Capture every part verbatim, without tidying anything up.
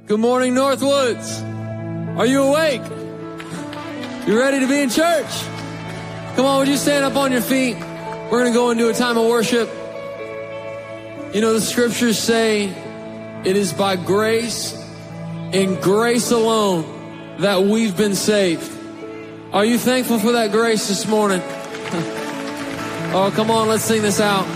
Good morning, Northwoods. Are you awake? You ready to be in church? Come on, would you stand up on your feet? We're going to go into a time of worship. You know, the scriptures say it is by grace and grace alone that we've been saved. Are you thankful for that grace this morning? Oh, come on, let's sing this out.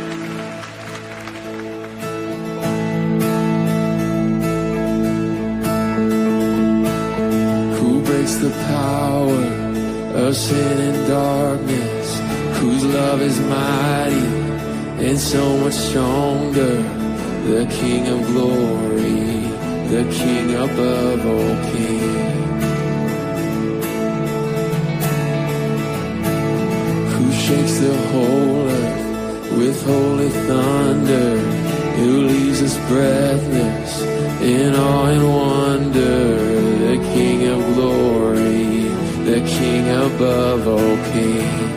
The power of sin and darkness, whose love is mighty and so much stronger. The King of glory, the King above all kings, who shakes the whole earth with holy thunder, who leaves us breathless in awe and wonder. The King of glory, the King above all kings.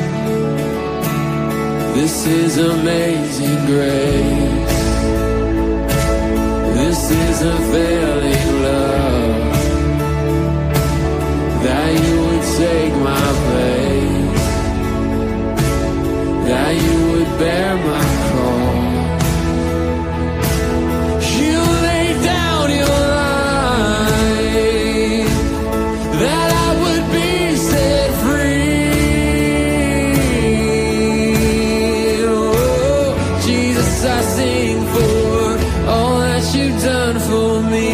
This is amazing grace. This is unfailing love, that you would take my place, that you would bear my cross. You laid down your life, that I would be set free. Oh, Jesus, I sing for all that you've done for me.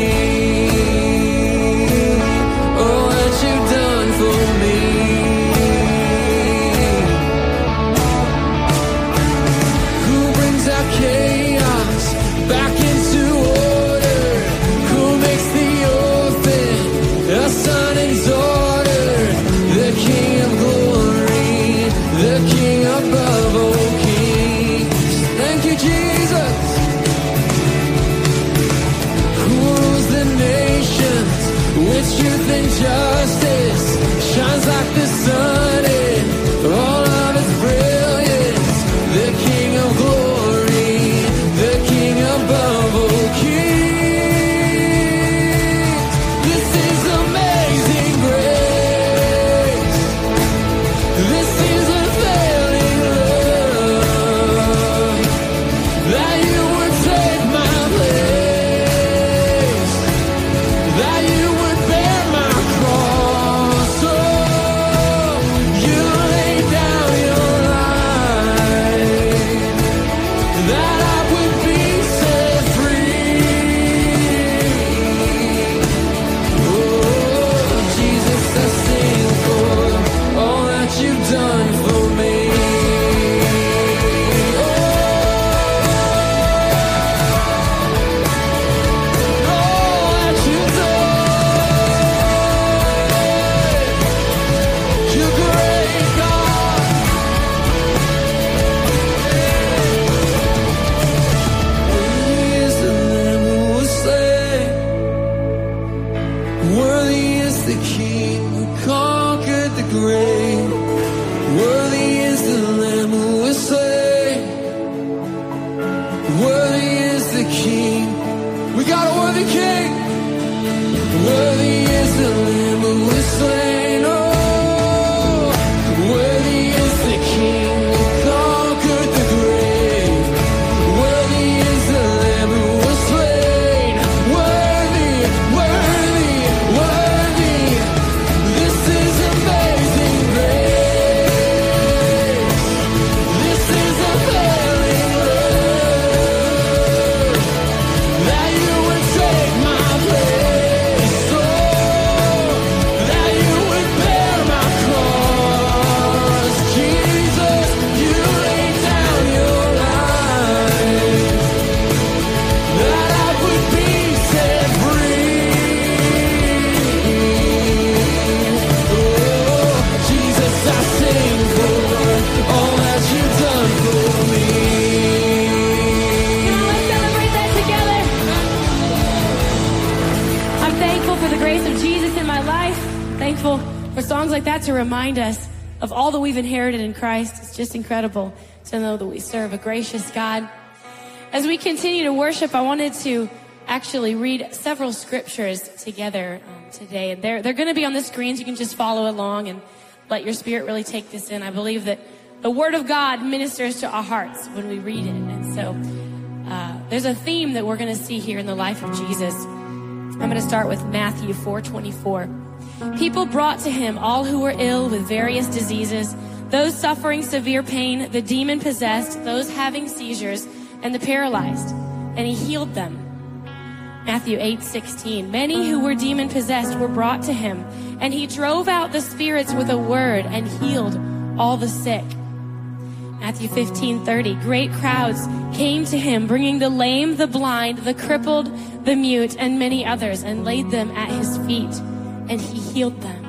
All that you've done for me. Who brings out chaos back into order? Who makes the orphan a son and daughter? The King of glory, the King above all kings. Thank you, Jesus. Who rules the nations with truth and justice, shines like the sun in all of its brilliance. The King of glory, the King above all kings. This is amazing grace. This is unfailing love, that you would take my place, that you would bear my cross. Oh, you laid down your life, that I would be set free. Oh, Jesus, I sing for all that you've done for me. Oh, all that you've done. You're great, God. Worthy is the Lamb who was slain. Worthy is the King who conquered the grave. Worthy is the Lamb who was slain. Worthy is the King. We got a worthy King. Worthy is the Lamb who was slain. Oh, worthy is the King who conquered the grave. Worthy is the Lamb who was slain. Worthy, worthy, worthy. This is amazing grace. This is unfailing love, that you would take my place. Oh, that you would bear my cross. Jesus, you laid down your life, that I would be set free. Oh, Jesus, I sing for all that you've done for me. Come on, let's celebrate that together. I'm thankful for the grace of Jesus in my life. Thankful for songs like that to remind us of all that we've inherited in Christ. It's just incredible to know that we serve a gracious God. As we continue to worship, I wanted to actually read several scriptures together um, today. And they're, they're going to be on the screens. You can just follow along and let your spirit really take this in. I believe that the Word of God ministers to our hearts when we read it. And so uh, there's a theme that we're going to see here in the life of Jesus. I'm going to start with Matthew four twenty-four. People brought to him all who were ill with various diseases, those suffering severe pain, the demon-possessed, those having seizures, and the paralyzed, and he healed them. Matthew eight sixteen. Many who were demon-possessed were brought to him, and he drove out the spirits with a word and healed all the sick. Matthew fifteen thirty. Great crowds came to him, bringing the lame, the blind, the crippled, the mute, and many others, and laid them at his feet, and he healed them.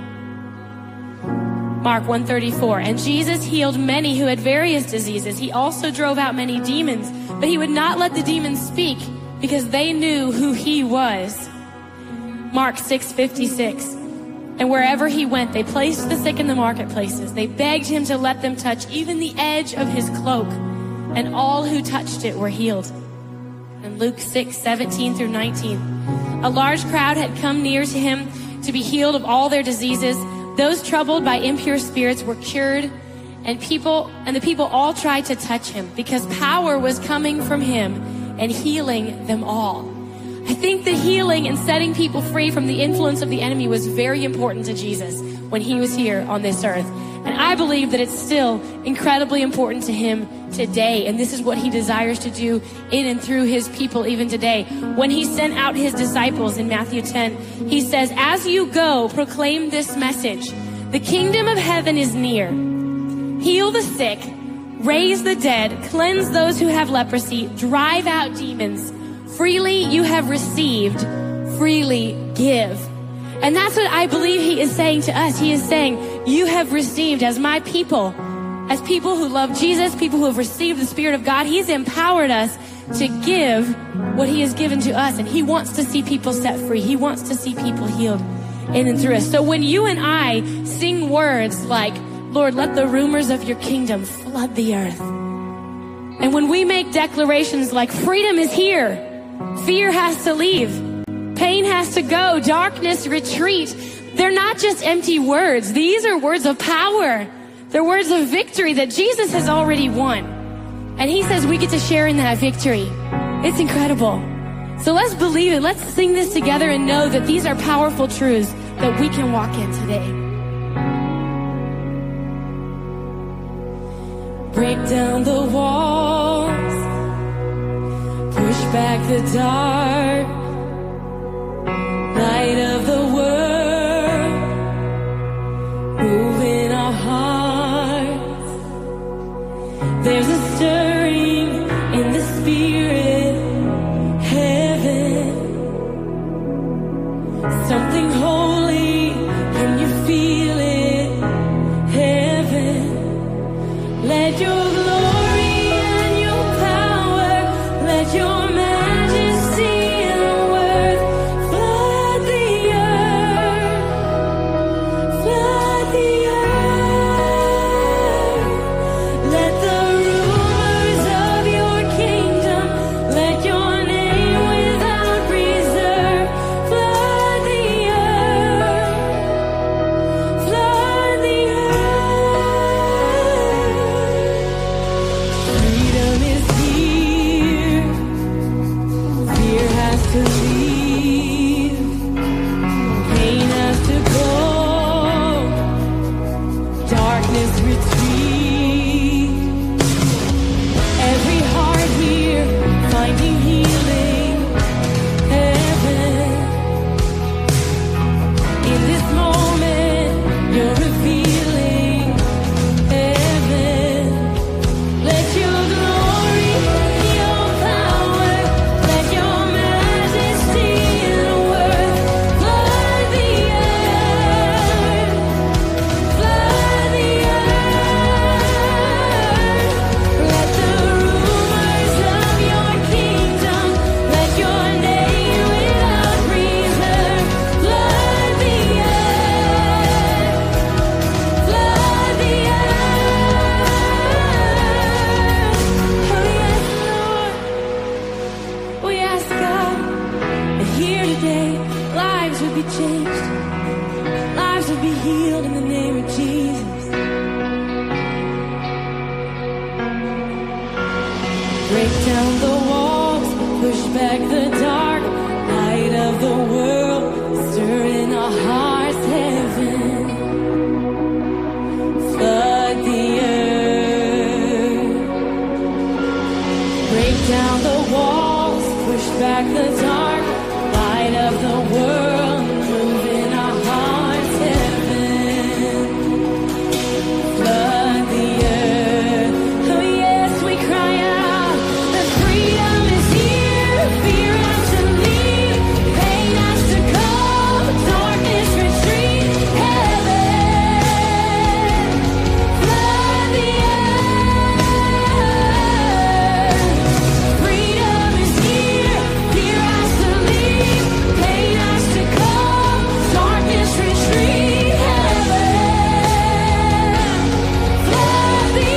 Mark one thirty-four. And Jesus healed many who had various diseases. He also drove out many demons, but he would not let the demons speak because they knew who he was. Mark six fifty-six. And wherever he went, they placed the sick in the marketplaces. They begged him to let them touch even the edge of his cloak, and all who touched it were healed. And Luke six seventeen through nineteen. A large crowd had come near to him to be healed of all their diseases. Those troubled by impure spirits were cured, and people and the people all tried to touch him because power was coming from him and healing them all. I think that healing and setting people free from the influence of the enemy was very important to Jesus when he was here on this earth. And I believe that it's still incredibly important to him today. And this is what he desires to do in and through his people even today. When he sent out his disciples in Matthew ten, he says, as you go, proclaim this message. The kingdom of heaven is near. Heal the sick, raise the dead, cleanse those who have leprosy, drive out demons. Freely you have received, freely give. And that's what I believe he is saying to us. He is saying, you have received as my people, as people who love Jesus, people who have received the Spirit of God. He's empowered us to give what he has given to us. And he wants to see people set free. He wants to see people healed in and through us. So when you and I sing words like, Lord, let the rumors of your kingdom flood the earth. And when we make declarations like freedom is here, fear has to leave, pain has to go, darkness retreat. They're not just empty words. These are words of power. They're words of victory that Jesus has already won. And he says we get to share in that victory. It's incredible. So let's believe it. Let's sing this together and know that these are powerful truths that we can walk in today. Break down the walls. Push back the dark. Light of the world. Move in our hearts. There's a stirring in the spirit. Heaven. Something holy. Can you feel it? Heaven. Let your glory and your power, let your majesty and would be changed. Lives would be healed in the name of Jesus. Break down the walls, push back the dark, light of the world, stir in our hearts heaven. Flood the earth. Break down the walls, push back the dark, light of the world, move in our hearts heaven. Flood the earth. Oh yes, we cry out that freedom is here, fear has to leave, pain has to go, darkness retreat, heaven. Flood the earth. Freedom is here, fear has to leave, pain has to go, darkness retreat, heaven. Flood the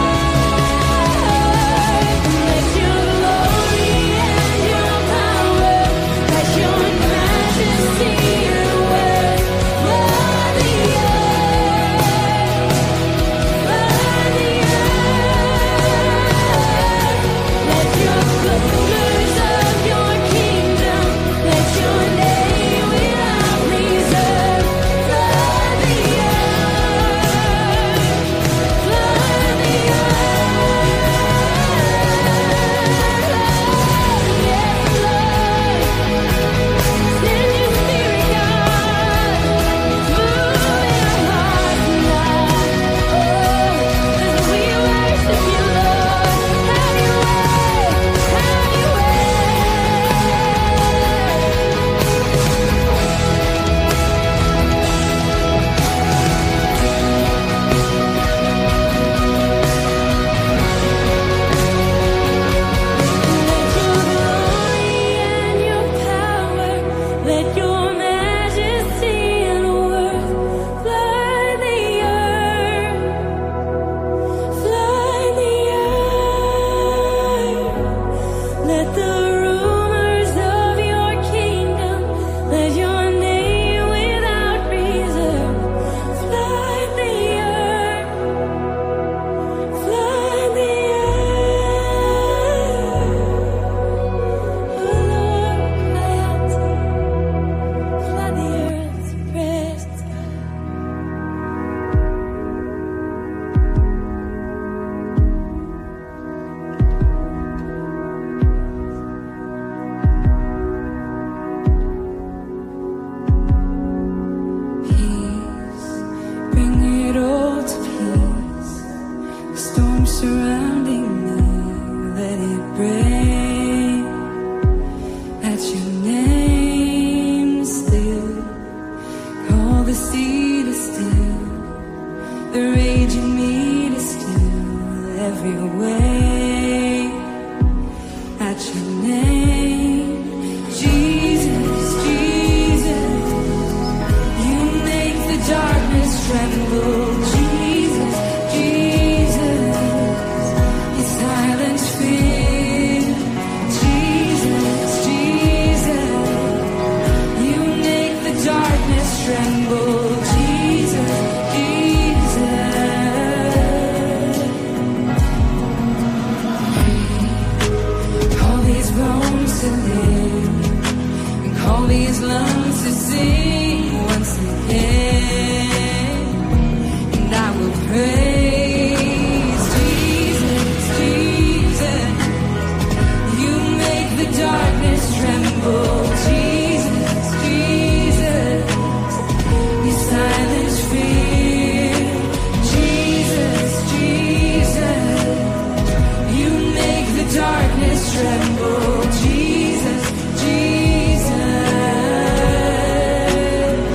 earth. Let your glory and your power, let your majesty and worth flood the earth. Flood the earth. Let your rulers of your kingdom, let your name without reserve flood the earth. Flood the earth. Send your spirit, God. Move in our hearts now. Oh, as we worship you, Lord. Have your way. Have your way. Let your glory and your power, let your majesty and worth flood the earth. Flood the earth. Let the rumors of your kingdom, let your name without reserve flood the earth. Flood the earth. Oh Lord, cry out to you. Flood the earth's presence, God. Peace, bring it all to peace. The storm surrounding me, let it break. At your name still, call the sea to still, the rage in me to still every way. At your name, Jesus, Jesus, you make the darkness tremble. Jesus, Jesus, you silence fear. Jesus, Jesus, you make the darkness tremble. Jesus, Jesus. Call these bones to live, and call these lungs to sing once again. And I will praise Jesus, Jesus. You make the darkness tremble. Jesus, Jesus. You silence fear. Jesus, Jesus. You make the darkness tremble. Jesus, Jesus.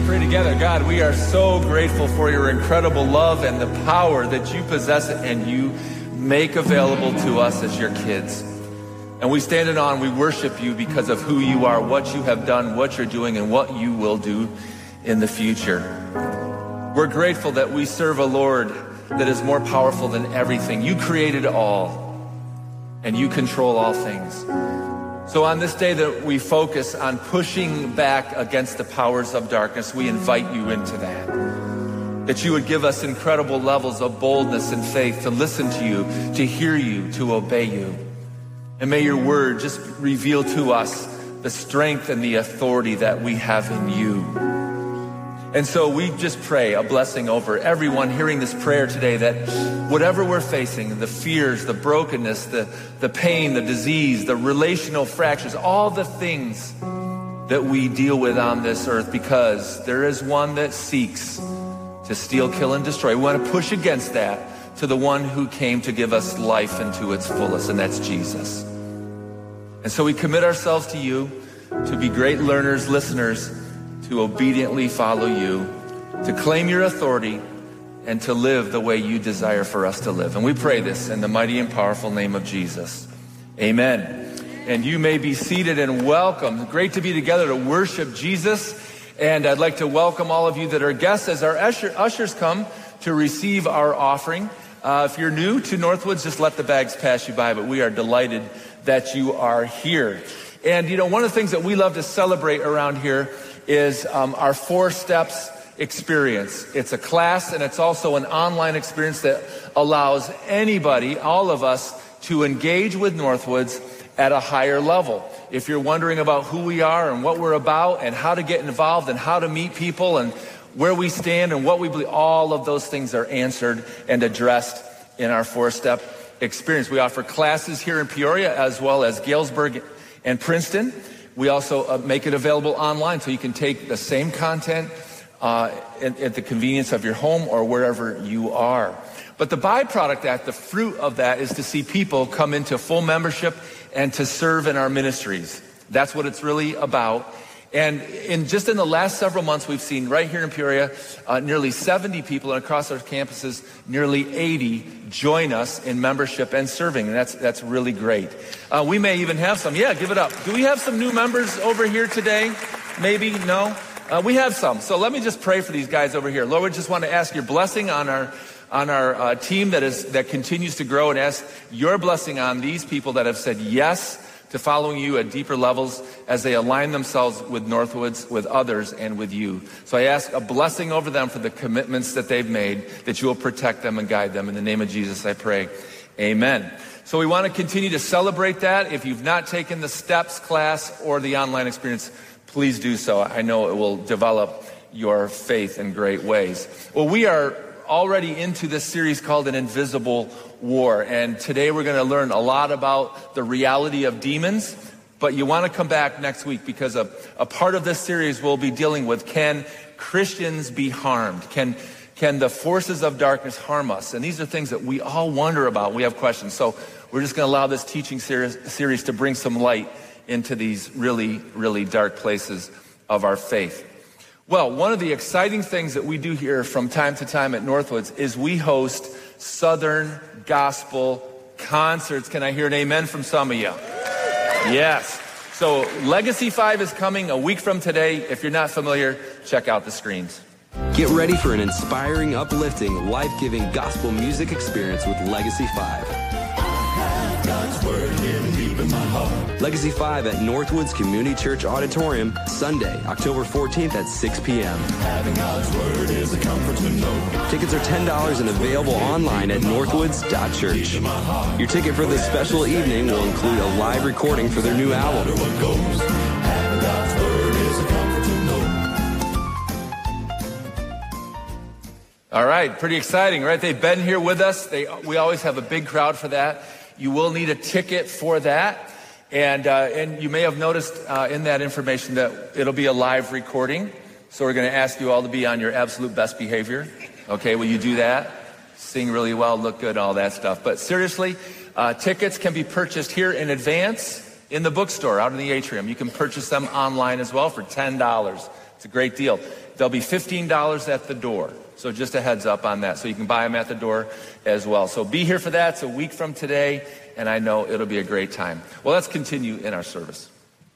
pray together. God, we are so grateful for your incredible love and the power that you possess and you make available to us as your kids. And we stand in awe and we worship you because of who you are, what you have done, what you're doing, and what you will do in the future. We're grateful that we serve a Lord that is more powerful than everything. You created all, and you control all things. So on this day that we focus on pushing back against the powers of darkness, we invite you into that. That you would give us incredible levels of boldness and faith to listen to you, to hear you, to obey you. And may your word just reveal to us the strength and the authority that we have in you. And so we just pray a blessing over everyone hearing this prayer today, that whatever we're facing, the fears, the brokenness, the, the pain, the disease, the relational fractures, all the things that we deal with on this earth, because there is one that seeks to steal, kill, and destroy. We want to push against that to the one who came to give us life into its fullest, and that's Jesus. And so we commit ourselves to you, to be great learners, listeners, to obediently follow you, to claim your authority, and to live the way you desire for us to live. And we pray this in the mighty and powerful name of Jesus. Amen. And you may be seated and welcome. Great to be together to worship Jesus. And I'd like to welcome all of you that are guests as our usher, ushers come to receive our offering. Uh, if you're new to Northwoods, just let the bags pass you by, but we are delighted that you are here. And, you know, one of the things that we love to celebrate around here is um, our Four Steps experience. It's a class, and it's also an online experience that allows anybody, all of us, to engage with Northwoods at a higher level. If you're wondering about who we are and what we're about and how to get involved and how to meet people and where we stand and what we believe, all of those things are answered and addressed in our four-step experience. We offer classes here in Peoria as well as Galesburg and Princeton. We also uh, make it available online, so you can take the same content uh, at, at the convenience of your home or wherever you are. But the byproduct, that the fruit of that, is to see people come into full membership and to serve in our ministries. That's what it's really about. And in just in the last several months, we've seen right here in Peoria, uh, nearly seventy people, and across our campuses, nearly eighty join us in membership and serving. And that's that's really great. Uh, we may even have some. Yeah, give it up. Do we have some new members over here today? Maybe? No? Uh, we have some. So let me just pray for these guys over here. Lord, we just want to ask your blessing on our on our uh, team that is that continues to grow, and ask your blessing on these people that have said yes to following you at deeper levels as they align themselves with Northwoods, with others, and with you. So I ask a blessing over them for the commitments that they've made, that you will protect them and guide them. In the name of Jesus, I pray. Amen. So we want to continue to celebrate that. If you've not taken the STEPS class or the online experience, please do so. I know it will develop your faith in great ways. Well, we are already into this series called An Invisible War. And today we're going to learn a lot about the reality of demons. But you want to come back next week, because a, a part of this series will be dealing with, can Christians be harmed? Can, can the forces of darkness harm us? And these are things that we all wonder about. We have questions. So we're just going to allow this teaching series, series to bring some light into these really, really dark places of our faith. Well, one of the exciting things that we do here from time to time at Northwoods is we host Southern Gospel concerts. Can I hear an amen from some of you? Yes. So Legacy five is coming a week from today. If you're not familiar, check out the screens. Get ready for an inspiring, uplifting, life-giving gospel music experience with Legacy five. God's word here deep in my heart. Legacy five at Northwoods Community Church Auditorium, Sunday, October fourteenth at six p.m. Having God's word is a comfort to know. Tickets are ten dollars and available online at northwoods dot church. Your ticket for this special evening will include a live recording for their new album. Having God's word is a comfort to know. All right, pretty exciting, right? They've been here with us. They, we always have a big crowd for that. You will need a ticket for that. And uh, and you may have noticed uh, in that information that it'll be a live recording. So we're going to ask you all to be on your absolute best behavior. Okay, will you do that? Sing really well, look good, all that stuff. But seriously, uh, tickets can be purchased here in advance in the bookstore out in the atrium. You can purchase them online as well for ten dollars. It's a great deal. They'll be fifteen dollars at the door. So just a heads up on that. So you can buy them at the door as well. So be here for that. It's a week from today, and I know it'll be a great time. Well, let's continue in our service.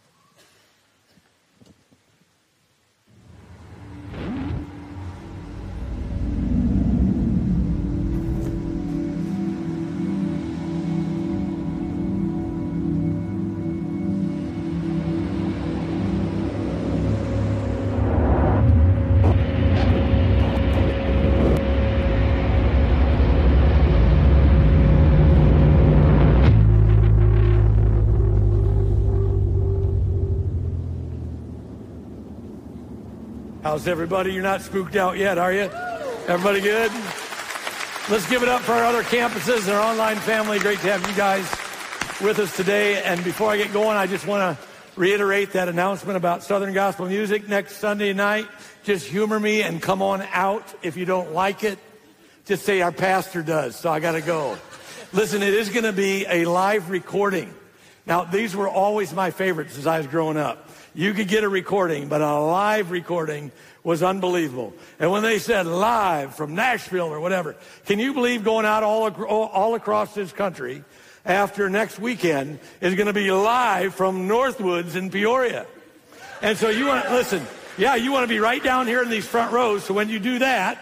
How's everybody? You're not spooked out yet, are you? Everybody good? Let's give it up for our other campuses and our online family. Great to have you guys with us today. And before I get going, I just want to reiterate that announcement about Southern Gospel Music next Sunday night. Just humor me and come on out. If you don't like it, just say our pastor does, so I got to go. Listen, it is going to be a live recording. Now, these were always my favorites as I was growing up. You could get a recording, but a live recording was unbelievable. And when they said live from Nashville or whatever, can you believe going out all, all across this country after next weekend is going to be live from Northwoods in Peoria? And so you want to, listen, yeah, you want to be right down here in these front rows, so when you do that,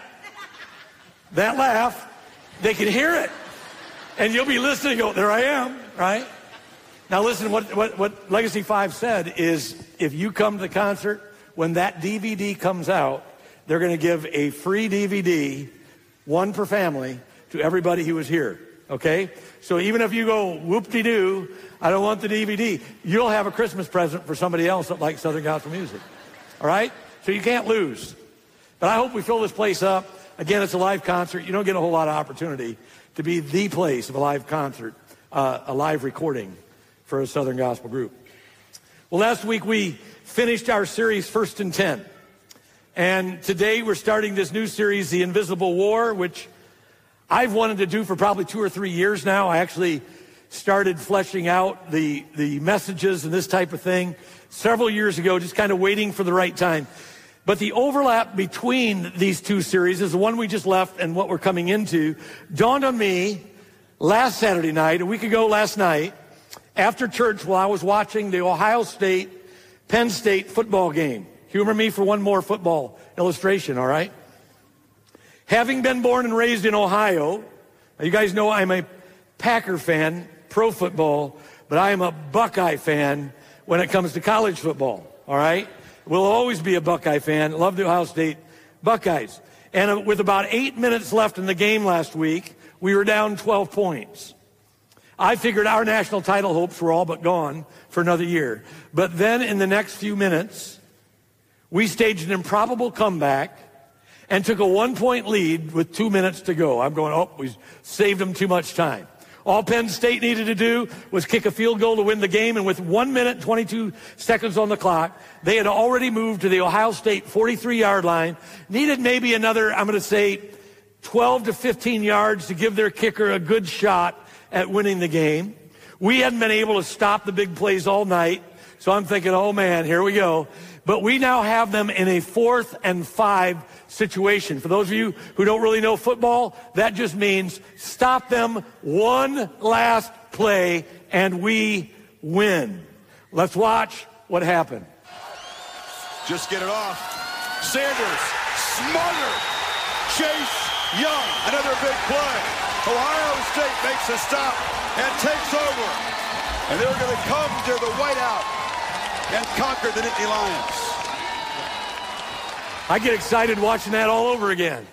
that laugh, they can hear it. And you'll be listening and go, there I am, right? Now listen, what, what, what Legacy five said is if you come to the concert, when that D V D comes out, they're going to give a free D V D, one per family, to everybody who was here, okay? So even if you go whoop-de-doo, I don't want the D V D, you'll have a Christmas present for somebody else that likes Southern Gospel Music, all right? So you can't lose. But I hope we fill this place up. Again, it's a live concert. You don't get a whole lot of opportunity to be the place of a live concert, uh, a live recording for a Southern Gospel group. Well, last week we finished our series, First and Ten. And today we're starting this new series, The Invisible War, which I've wanted to do for probably two or three years now. I actually started fleshing out the, the messages and this type of thing several years ago, just kind of waiting for the right time. But the overlap between these two series is the one we just left and what we're coming into dawned on me last Saturday night, a week ago last night, after church while I was watching the Ohio State Penn State football game. Humor me for one more football illustration, all right? Having been born and raised in Ohio, you guys know I'm a Packer fan, pro football, but I am a Buckeye fan when it comes to college football, all right? Will always be a Buckeye fan. Love the Ohio State Buckeyes. And with about eight minutes left in the game last week, we were down twelve points. I figured our national title hopes were all but gone for another year. But then in the next few minutes, we staged an improbable comeback and took a one-point lead with two minutes to go. I'm going, oh, we saved them too much time. All Penn State needed to do was kick a field goal to win the game, and with one minute, twenty-two seconds on the clock, they had already moved to the Ohio State forty-three-yard line, needed maybe another, I'm going to say, twelve to fifteen yards to give their kicker a good shot at winning the game. We hadn't been able to stop the big plays all night, so I'm thinking, oh man, here we go. But we now have them in a fourth and five situation. For those of you who don't really know football, that just means stop them one last play and we win. Let's watch what happened. Just get it off. Sanders, smothered. Chase Young, another big play. Ohio State makes a stop and takes over. And they're going to come to the whiteout and conquer the Nittany Lions. I get excited watching that all over again.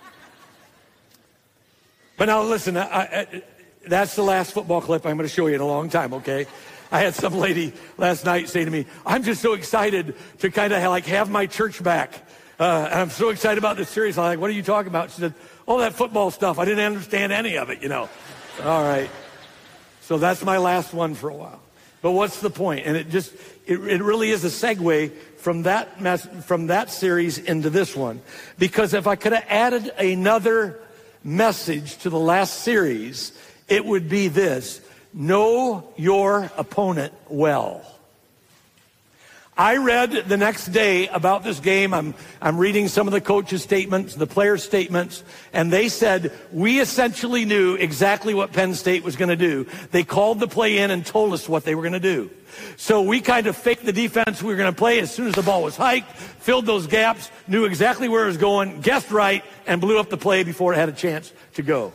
But now listen, I, I, that's the last football clip I'm going to show you in a long time, okay? I had some lady last night say to me, I'm just so excited to kind of like have my church back. Uh, and I'm so excited about this series. I'm like, what are you talking about? She said, all that football stuff. I didn't understand any of it, you know. All right. So that's my last one for a while. But what's the point? And it just, it, it really is a segue from that mess, from that series into this one. Because if I could have added another message to the last series, it would be this: know your opponent well. I read the next day about this game. I'm, I'm reading some of the coaches' statements, the players' statements, and they said, we essentially knew exactly what Penn State was going to do. They called the play in and told us what they were going to do. So we kind of faked the defense we were going to play as soon as the ball was hiked, filled those gaps, knew exactly where it was going, guessed right, and blew up the play before it had a chance to go.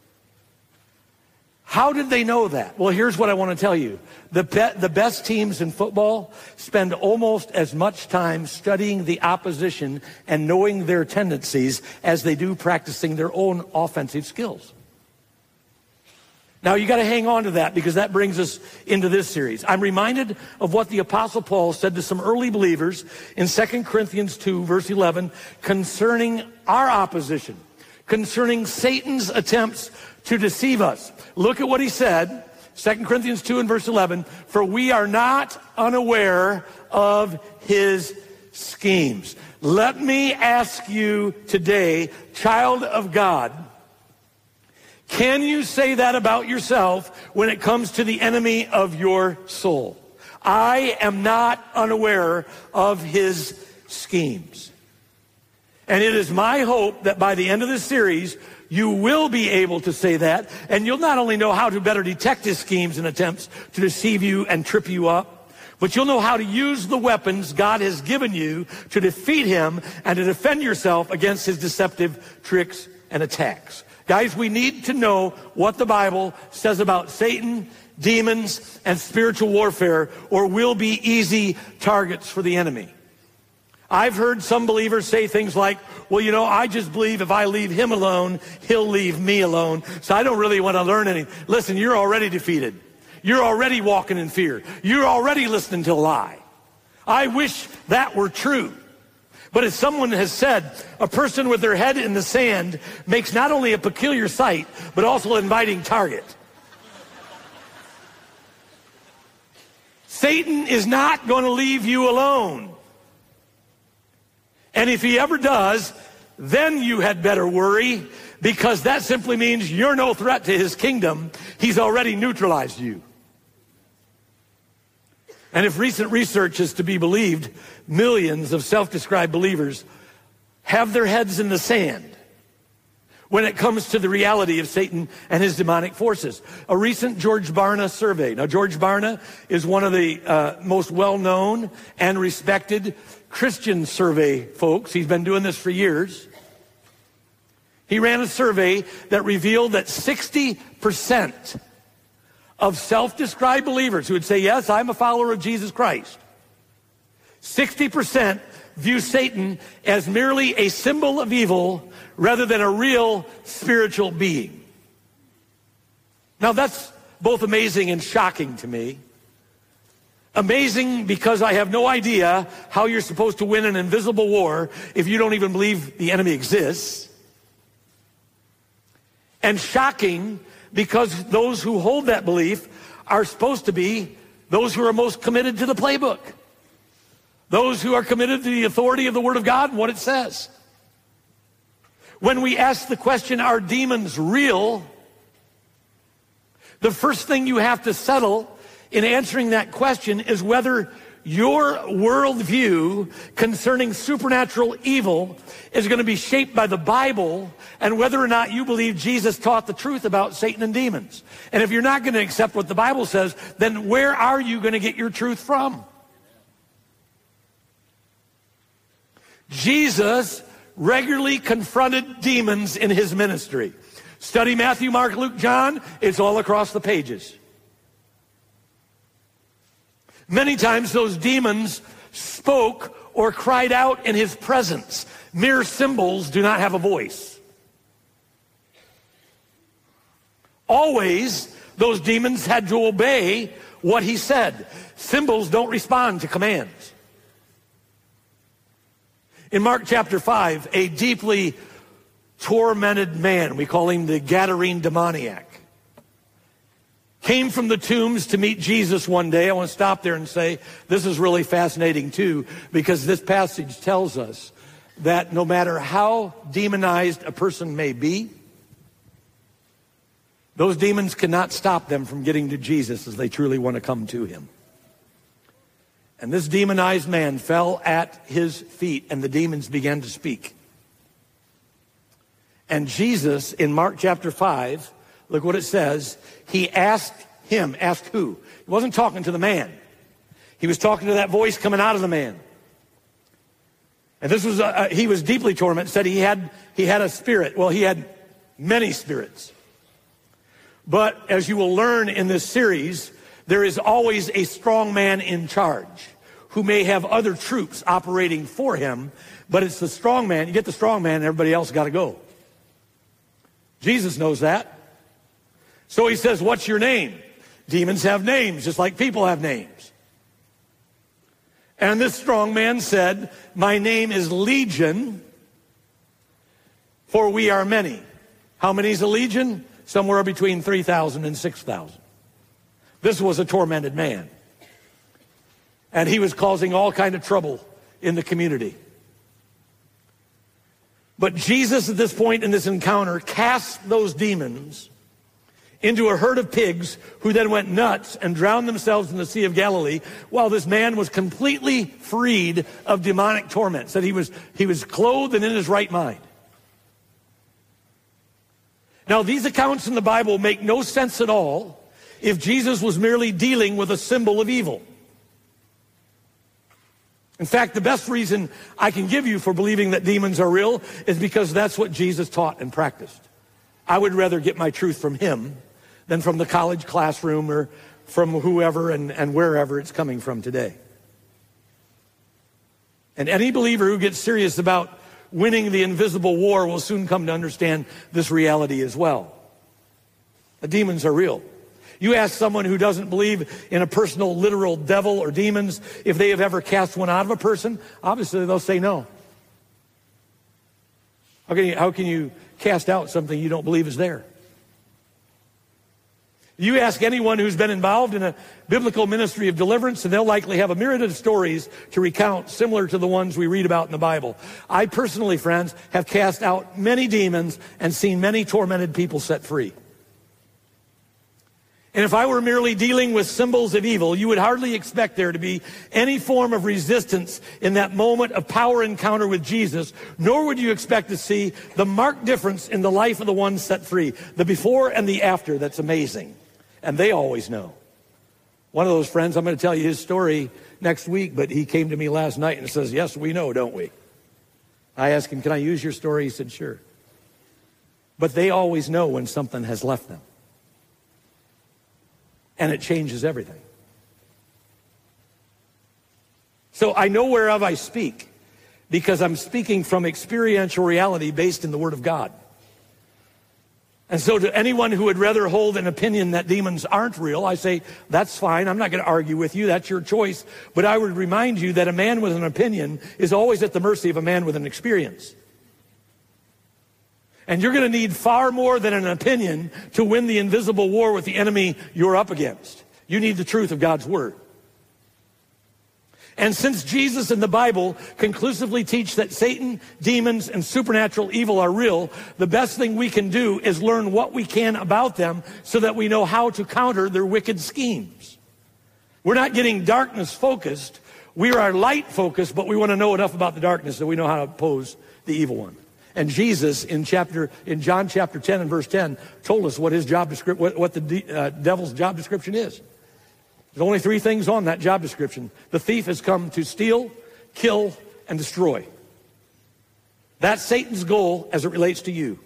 How did they know that? Well, here's what I want to tell you. The, be- the best teams in football spend almost as much time studying the opposition and knowing their tendencies as they do practicing their own offensive skills. Now, you got to hang on to that because that brings us into this series. I'm reminded of what the Apostle Paul said to some early believers in Second Corinthians two, verse eleven, concerning our opposition, concerning Satan's attempts to deceive us. Look at what he said, Second Corinthians two and verse eleven, for we are not unaware of his schemes. Let me ask you today, child of God, can you say that about yourself when it comes to the enemy of your soul? I am not unaware of his schemes. And it is my hope that by the end of this series, you will be able to say that, and you'll not only know how to better detect his schemes and attempts to deceive you and trip you up, but you'll know how to use the weapons God has given you to defeat him and to defend yourself against his deceptive tricks and attacks. Guys, we need to know what the Bible says about Satan, demons, and spiritual warfare, or we'll be easy targets for the enemy. I've heard some believers say things like, well, you know, I just believe if I leave him alone, he'll leave me alone, so I don't really want to learn anything. Listen, you're already defeated. You're already walking in fear. You're already listening to a lie. I wish that were true. But as someone has said, a person with their head in the sand makes not only a peculiar sight, but also an inviting target. Satan is not going to leave you alone. And if he ever does, then you had better worry, because that simply means you're no threat to his kingdom. He's already neutralized you. And if recent research is to be believed, millions of self-described believers have their heads in the sand when it comes to the reality of Satan and his demonic forces. A recent George Barna survey. Now, George Barna is one of the uh, most well-known and respected Christian survey folks. He's been doing this for years. He ran a survey that revealed that sixty percent of self-described believers who would say, yes, I'm a follower of Jesus Christ, sixty percent view Satan as merely a symbol of evil rather than a real spiritual being. Now, that's both amazing and shocking to me. Amazing because I have no idea how you're supposed to win an invisible war if you don't even believe the enemy exists. And shocking because those who hold that belief are supposed to be those who are most committed to the playbook. Those who are committed to the authority of the Word of God and what it says. When we ask the question, are demons real? The first thing you have to settle in answering that question is whether your worldview concerning supernatural evil is going to be shaped by the Bible and whether or not you believe Jesus taught the truth about Satan and demons. And if you're not going to accept what the Bible says, then where are you going to get your truth from? Jesus regularly confronted demons in his ministry. Study Matthew, Mark, Luke, John. It's all across the pages. Many times those demons spoke or cried out in his presence. Mere symbols do not have a voice. Always, those demons had to obey what he said. Symbols don't respond to commands. In Mark chapter five, a deeply tormented man, we call him the Gadarene demoniac, came from the tombs to meet Jesus one day. I want to stop there and say this is really fascinating too, because this passage tells us that no matter how demonized a person may be, those demons cannot stop them from getting to Jesus as they truly want to come to him. And this demonized man fell at his feet, and the demons began to speak. And Jesus, in Mark chapter five, look what it says. He asked him, asked who? He wasn't talking to the man. He was talking to that voice coming out of the man. And this was, a, he was deeply tormented, said he had, he had a spirit. Well, he had many spirits. But as you will learn in this series, there is always a strong man in charge who may have other troops operating for him, but it's the strong man. You get the strong man, and everybody else got to go. Jesus knows that. So he says, what's your name? Demons have names, just like people have names. And this strong man said, my name is Legion, for we are many. How many is a legion? Somewhere between three thousand and six thousand. This was a tormented man. And he was causing all kind of trouble in the community. But Jesus, at this point in this encounter, cast those demons into a herd of pigs who then went nuts and drowned themselves in the Sea of Galilee, while this man was completely freed of demonic torment. Said he was, he was clothed and in his right mind. Now, these accounts in the Bible make no sense at all if Jesus was merely dealing with a symbol of evil. In fact, the best reason I can give you for believing that demons are real is because that's what Jesus taught and practiced. I would rather get my truth from him than from the college classroom or from whoever and, and wherever it's coming from today. And any believer who gets serious about winning the invisible war will soon come to understand this reality as well. The demons are real. You ask someone who doesn't believe in a personal, literal devil or demons if they have ever cast one out of a person, obviously they'll say no. How can you, how can you cast out something you don't believe is there? You ask anyone who's been involved in a biblical ministry of deliverance, and they'll likely have a myriad of stories to recount similar to the ones we read about in the Bible. I personally, friends, have cast out many demons and seen many tormented people set free. And if I were merely dealing with symbols of evil, you would hardly expect there to be any form of resistance in that moment of power encounter with Jesus, nor would you expect to see the marked difference in the life of the one set free, the before and the after. That's amazing. And they always know. One of those friends, I'm going to tell you his story next week, but he came to me last night and says, yes, we know, don't we? I asked him, can I use your story? He said, sure. But they always know when something has left them. And it changes everything. So I know whereof I speak because I'm speaking from experiential reality based in the Word of God. And so to anyone who would rather hold an opinion that demons aren't real, I say, that's fine. I'm not going to argue with you. That's your choice. But I would remind you that a man with an opinion is always at the mercy of a man with an experience. And you're going to need far more than an opinion to win the invisible war with the enemy you're up against. You need the truth of God's Word. And since Jesus and the Bible conclusively teach that Satan, demons, and supernatural evil are real, the best thing we can do is learn what we can about them so that we know how to counter their wicked schemes. We're not getting darkness focused. We are light focused, but we want to know enough about the darkness that we know how to oppose the evil one. And Jesus in chapter in John chapter ten and verse ten told us what his job description, what, what the de, uh, devil's job description is. There's only three things on that job description. The thief has come to steal, kill, and destroy. That's Satan's goal as it relates to you.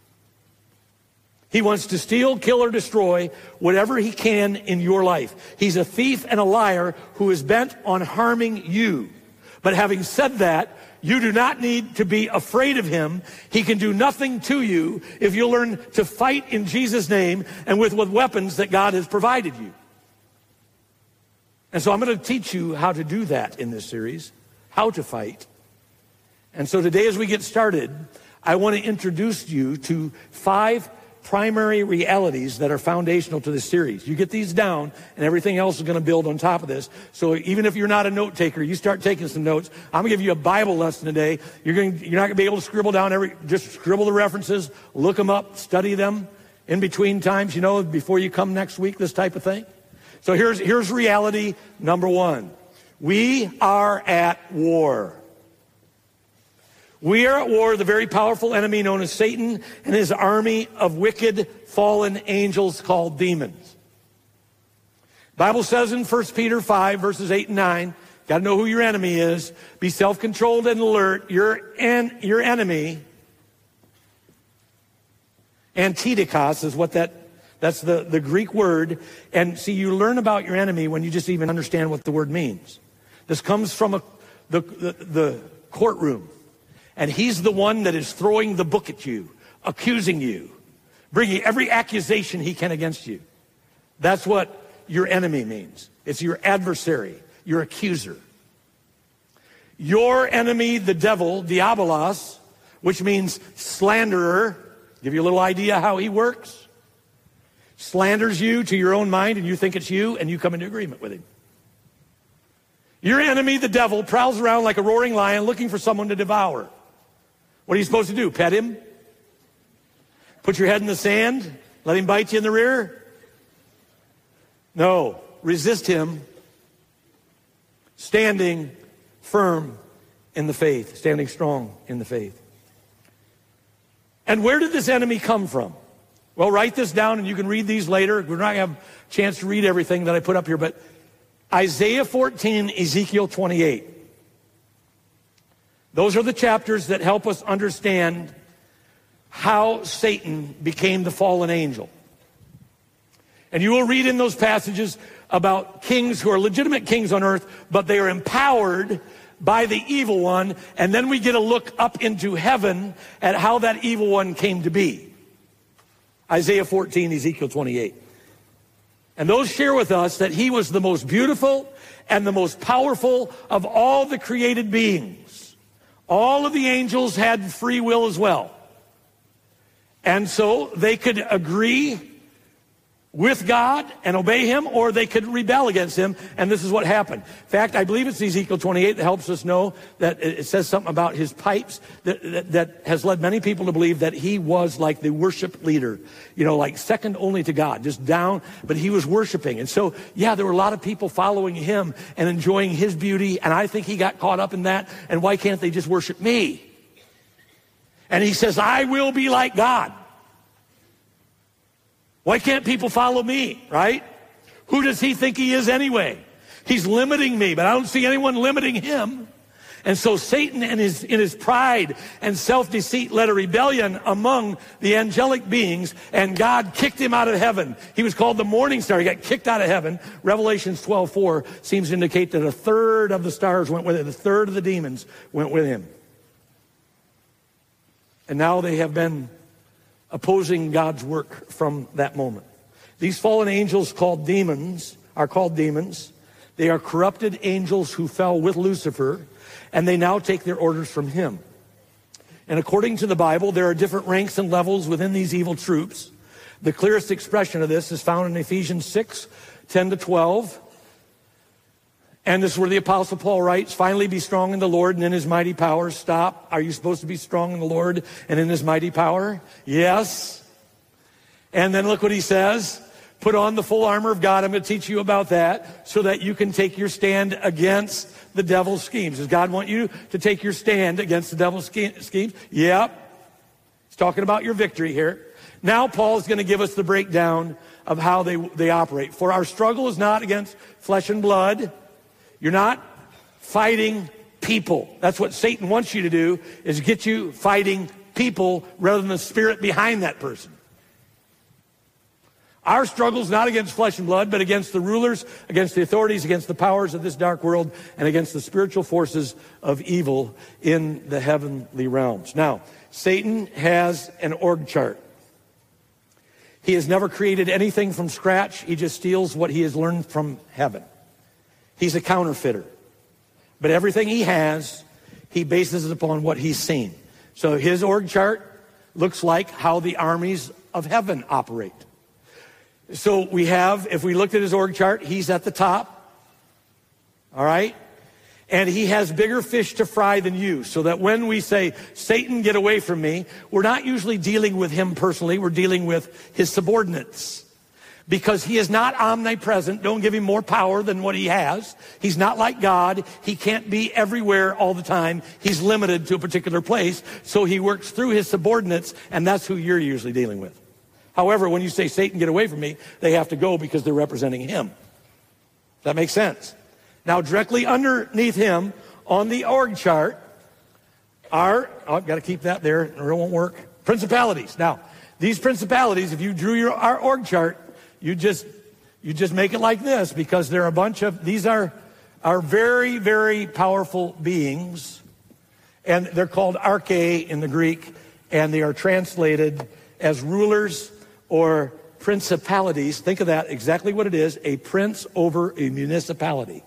He wants to steal, kill, or destroy whatever he can in your life. He's a thief and a liar who is bent on harming you. But having said that, you do not need to be afraid of him. He can do nothing to you if you learn to fight in Jesus' name and with, with weapons that God has provided you. And so I'm going to teach you how to do that in this series, how to fight. And so today as we get started, I want to introduce you to five primary realities that are foundational to this series. You get these down, and everything else is going to build on top of this. So even if you're not a note taker, you start taking some notes. I'm going to give you a Bible lesson today. You're going to, you're not going to be able to scribble down every, just scribble the references, look them up, study them in between times, you know, before you come next week, this type of thing. So here's, here's reality number one. We are at war. We are at war with the very powerful enemy known as Satan and his army of wicked, fallen angels called demons. The Bible says in First Peter five, verses eight and nine, got to know who your enemy is. Be self-controlled and alert. Your, en- your enemy, Antidikos is what that, that's the, the Greek word. And see, you learn about your enemy when you just even understand what the word means. This comes from a, the, the, the courtroom. And he's the one that is throwing the book at you, accusing you, bringing every accusation he can against you. That's what your enemy means. It's your adversary, your accuser. Your enemy, the devil, diabolos, which means slanderer. Give you a little idea how he works. Slanders you to your own mind and you think it's you and you come into agreement with him. Your enemy, the devil, prowls around like a roaring lion looking for someone to devour. What are you supposed to do? Pet him? Put your head in the sand? Let him bite you in the rear? No. Resist him, standing firm in the faith, standing strong in the faith. And where did this enemy come from? Well, write this down and you can read these later. We're not going to have a chance to read everything that I put up here, but Isaiah fourteen, Ezekiel twenty-eight. Those are the chapters that help us understand how Satan became the fallen angel. And you will read in those passages about kings who are legitimate kings on earth, but they are empowered by the evil one. And then we get a look up into heaven at how that evil one came to be. Isaiah fourteen, Ezekiel twenty-eight. And those share with us that he was the most beautiful and the most powerful of all the created beings. All of the angels had free will as well. And so they could agree with God and obey him, or they could rebel against him, and this is what happened. In fact, I believe it's Ezekiel twenty-eight that helps us know that it says something about his pipes that, that, that has led many people to believe that he was like the worship leader, you know, like second only to God, just down, but he was worshiping. And so, yeah, there were a lot of people following him and enjoying his beauty, and I think he got caught up in that, and why can't they just worship me? And he says, I will be like God. Why can't people follow me, right? Who does he think he is anyway? He's limiting me, but I don't see anyone limiting him. And so Satan in his, in his pride and self-deceit led a rebellion among the angelic beings, and God kicked him out of heaven. He was called the morning star. He got kicked out of heaven. Revelations twelve four seems to indicate that a third of the stars went with him. A third of the demons went with him. And now they have been opposing God's work from that moment. These fallen angels called demons are called demons. They are corrupted angels who fell with Lucifer, and they now take their orders from him. And according to the Bible, there are different ranks and levels within these evil troops. The clearest expression of this is found in Ephesians six, ten to twelve. And this is where the Apostle Paul writes, finally be strong in the Lord and in his mighty power. Stop. Are you supposed to be strong in the Lord and in his mighty power? Yes. And then look what he says. Put on the full armor of God. I'm going to teach you about that so that you can take your stand against the devil's schemes. Does God want you to take your stand against the devil's schemes? Yep. He's talking about your victory here. Now Paul's going to give us the breakdown of how they, they operate. For our struggle is not against flesh and blood. You're not fighting people. That's what Satan wants you to do, is get you fighting people rather than the spirit behind that person. Our struggle is not against flesh and blood, but against the rulers, against the authorities, against the powers of this dark world, and against the spiritual forces of evil in the heavenly realms. Now, Satan has an org chart. He has never created anything from scratch. He just steals what he has learned from heaven. He's a counterfeiter. But everything he has, he bases it upon what he's seen. So his org chart looks like how the armies of heaven operate. So we have, if we looked at his org chart, he's at the top. All right? And he has bigger fish to fry than you. So that when we say, Satan, get away from me, we're not usually dealing with him personally. We're dealing with his subordinates. because he is not omnipresent. Don't give him more power than what he has. He's not like God. He can't be everywhere all the time. He's limited to a particular place. So he works through his subordinates, and that's who you're usually dealing with. However, when you say, Satan, get away from me, they have to go because they're representing him. Does that make sense? Now, directly underneath him on the org chart are, oh, I've got to keep that there, or it won't work, principalities. Now, these principalities, if you drew your our org chart, you just you just make it like this, because there are a bunch of, these are, are very, very powerful beings, and they're called arche in the Greek, and they are translated as rulers or principalities. Think of that, exactly what it is, a prince over a municipality.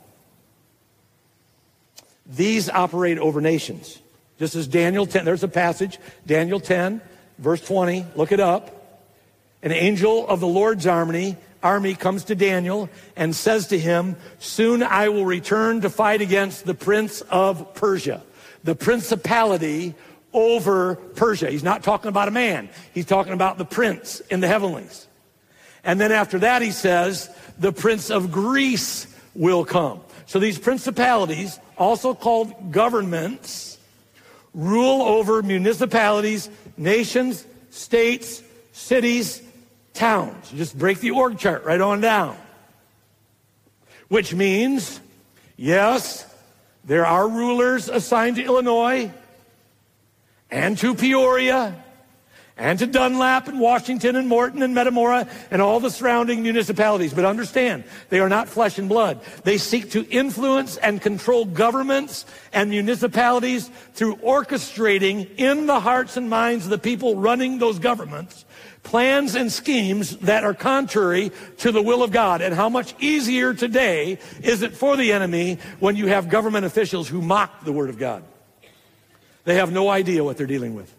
These operate over nations. Just as Daniel ten, there's a passage, Daniel ten, verse twenty, look it up. An angel of the Lord's army, army comes to Daniel and says to him, soon I will return to fight against the prince of Persia, the principality over Persia. He's not talking about a man. He's talking about the prince in the heavenlies. And then after that, he says, the prince of Greece will come. So these principalities, also called governments, rule over municipalities, nations, states, cities, towns. You just break the org chart right on down. Which means, yes, there are rulers assigned to Illinois and to Peoria and to Dunlap and Washington and Morton and Metamora and all the surrounding municipalities. But understand, they are not flesh and blood. They seek to influence and control governments and municipalities through orchestrating in the hearts and minds of the people running those governments plans and schemes that are contrary to the will of God. And how much easier today is it for the enemy when you have government officials who mock the word of God? They have no idea what they're dealing with.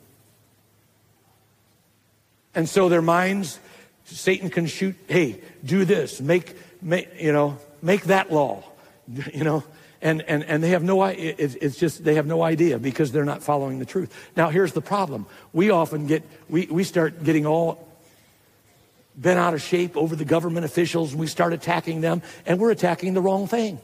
And so their minds, Satan can shoot, hey, do this, make, make you know, make that law, you know, and, and, and they have no, it's, it's just, they have no idea because they're not following the truth. Now, here's the problem. We often get, we, we start getting all bent out of shape over the government officials, and we start attacking them, and we're attacking the wrong thing.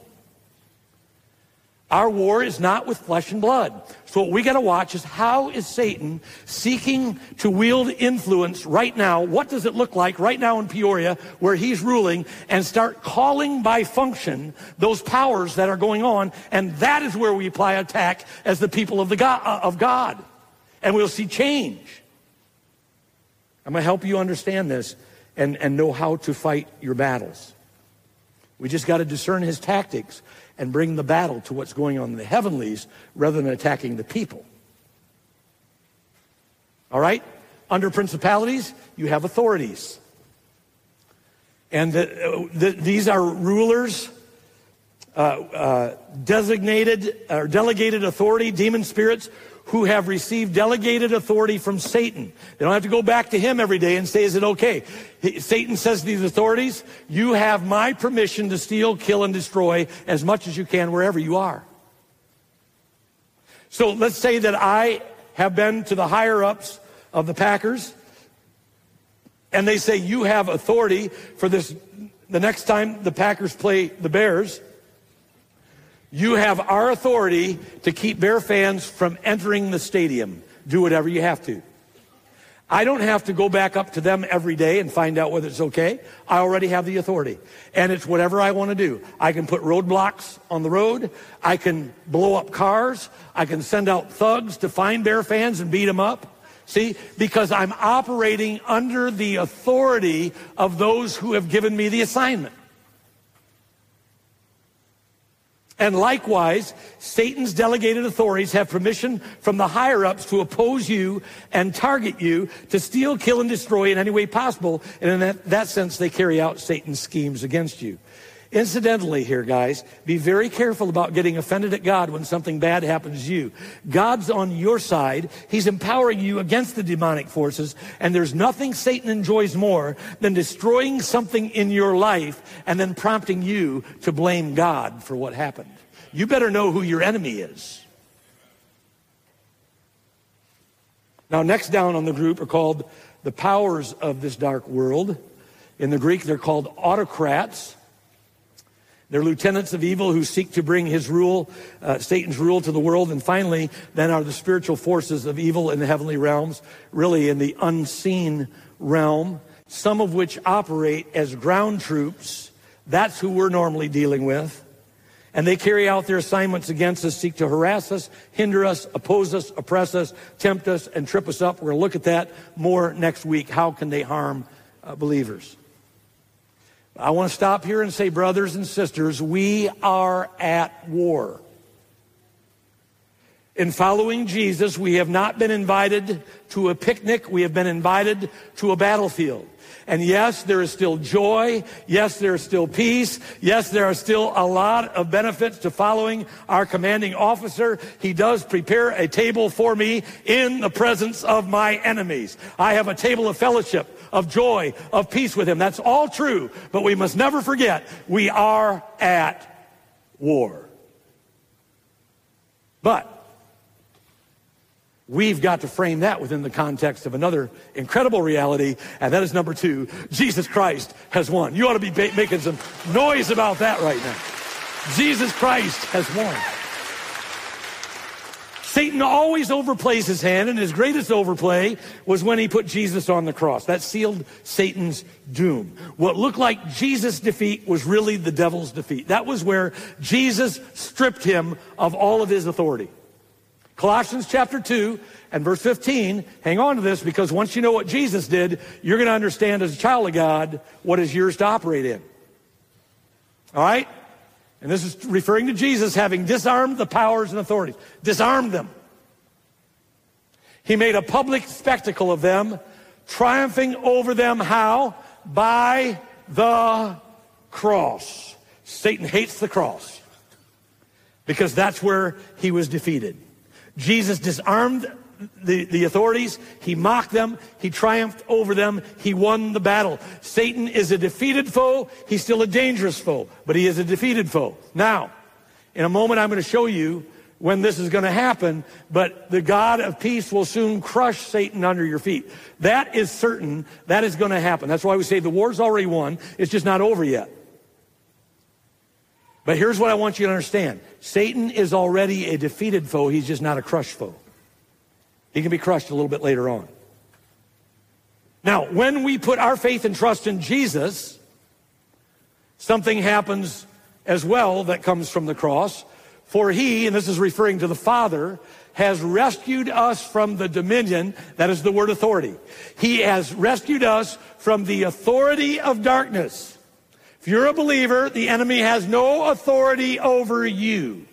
Our war is not with flesh and blood. So what we got to watch is, how is Satan seeking to wield influence right now? What does it look like right now in Peoria where he's ruling, and start calling by function those powers that are going on? And that is where we apply attack as the people of the God, uh, of God. And we'll see change. I'm going to help you understand this and, and know how to fight your battles. We just got to discern his tactics and bring the battle to what's going on in the heavenlies rather than attacking the people. All right? Under principalities, you have authorities. And the, the, these are rulers, uh, uh, designated or delegated authority, demon spirits, who have received delegated authority from Satan. They don't have to go back to him every day and say, is it okay? He, Satan says to these authorities, you have my permission to steal, kill, and destroy as much as you can wherever you are. So let's say that I have been to the higher-ups of the Packers, and they say, you have authority for this, the next time the Packers play the Bears. You have our authority to keep Bear fans from entering the stadium. Do whatever you have to. I don't have to go back up to them every day and find out whether it's okay. I already have the authority. And it's whatever I want to do. I can put roadblocks on the road. I can blow up cars. I can send out thugs to find Bear fans and beat them up. See, because I'm operating under the authority of those who have given me the assignment. And likewise, Satan's delegated authorities have permission from the higher-ups to oppose you and target you, to steal, kill, and destroy in any way possible. And in that, that sense, they carry out Satan's schemes against you. Incidentally here, guys, be very careful about getting offended at God when something bad happens to you. God's on your side. He's empowering you against the demonic forces, and there's nothing Satan enjoys more than destroying something in your life and then prompting you to blame God for what happened. You better know who your enemy is. Now, next down on the group are called the powers of this dark world. In the Greek, they're called autocrats. They're lieutenants of evil who seek to bring his rule, uh, Satan's rule to the world. And finally, then are the spiritual forces of evil in the heavenly realms, really in the unseen realm, some of which operate as ground troops. That's who we're normally dealing with. And they carry out their assignments against us, seek to harass us, hinder us, oppose us, oppress us, tempt us, and trip us up. We're going to look at that more next week. How can they harm uh, believers? I want to stop here and say, brothers and sisters, we are at war. In following Jesus, we have not been invited to a picnic. We have been invited to a battlefield. And yes, there is still joy. Yes, there is still peace. Yes, there are still a lot of benefits to following our commanding officer. He does prepare a table for me in the presence of my enemies. I have a table of fellowship, of joy, of peace with him. That's all true. But we must never forget, we are at war. But we've got to frame that within the context of another incredible reality, and that is number two, Jesus Christ has won. You ought to be ba- making some noise about that right now. Jesus Christ has won. Satan always overplays his hand, and his greatest overplay was when he put Jesus on the cross. That sealed Satan's doom. What looked like Jesus' defeat was really the devil's defeat. That was where Jesus stripped him of all of his authority. Colossians chapter two and verse fifteen, hang on to this, because once you know what Jesus did, you're going to understand as a child of God what is yours to operate in. All right? And this is referring to Jesus having disarmed the powers and authorities. Disarmed them. He made a public spectacle of them, triumphing over them how? By the cross. Satan hates the cross because that's where he was defeated. Jesus disarmed the, the authorities. He mocked them. He triumphed over them. He won the battle. Satan is a defeated foe. He's still a dangerous foe, but he is a defeated foe. Now, in a moment, I'm going to show you when this is going to happen, but the God of peace will soon crush Satan under your feet. That is certain. That is going to happen. That's why we say the war's already won. It's just not over yet. But here's what I want you to understand. Satan is already a defeated foe. He's just not a crushed foe. He can be crushed a little bit later on. Now, when we put our faith and trust in Jesus, something happens as well that comes from the cross. For he, and this is referring to the Father, has rescued us from the dominion, that is the word authority. He has rescued us from the authority of darkness. If you're a believer, the enemy has no authority over you.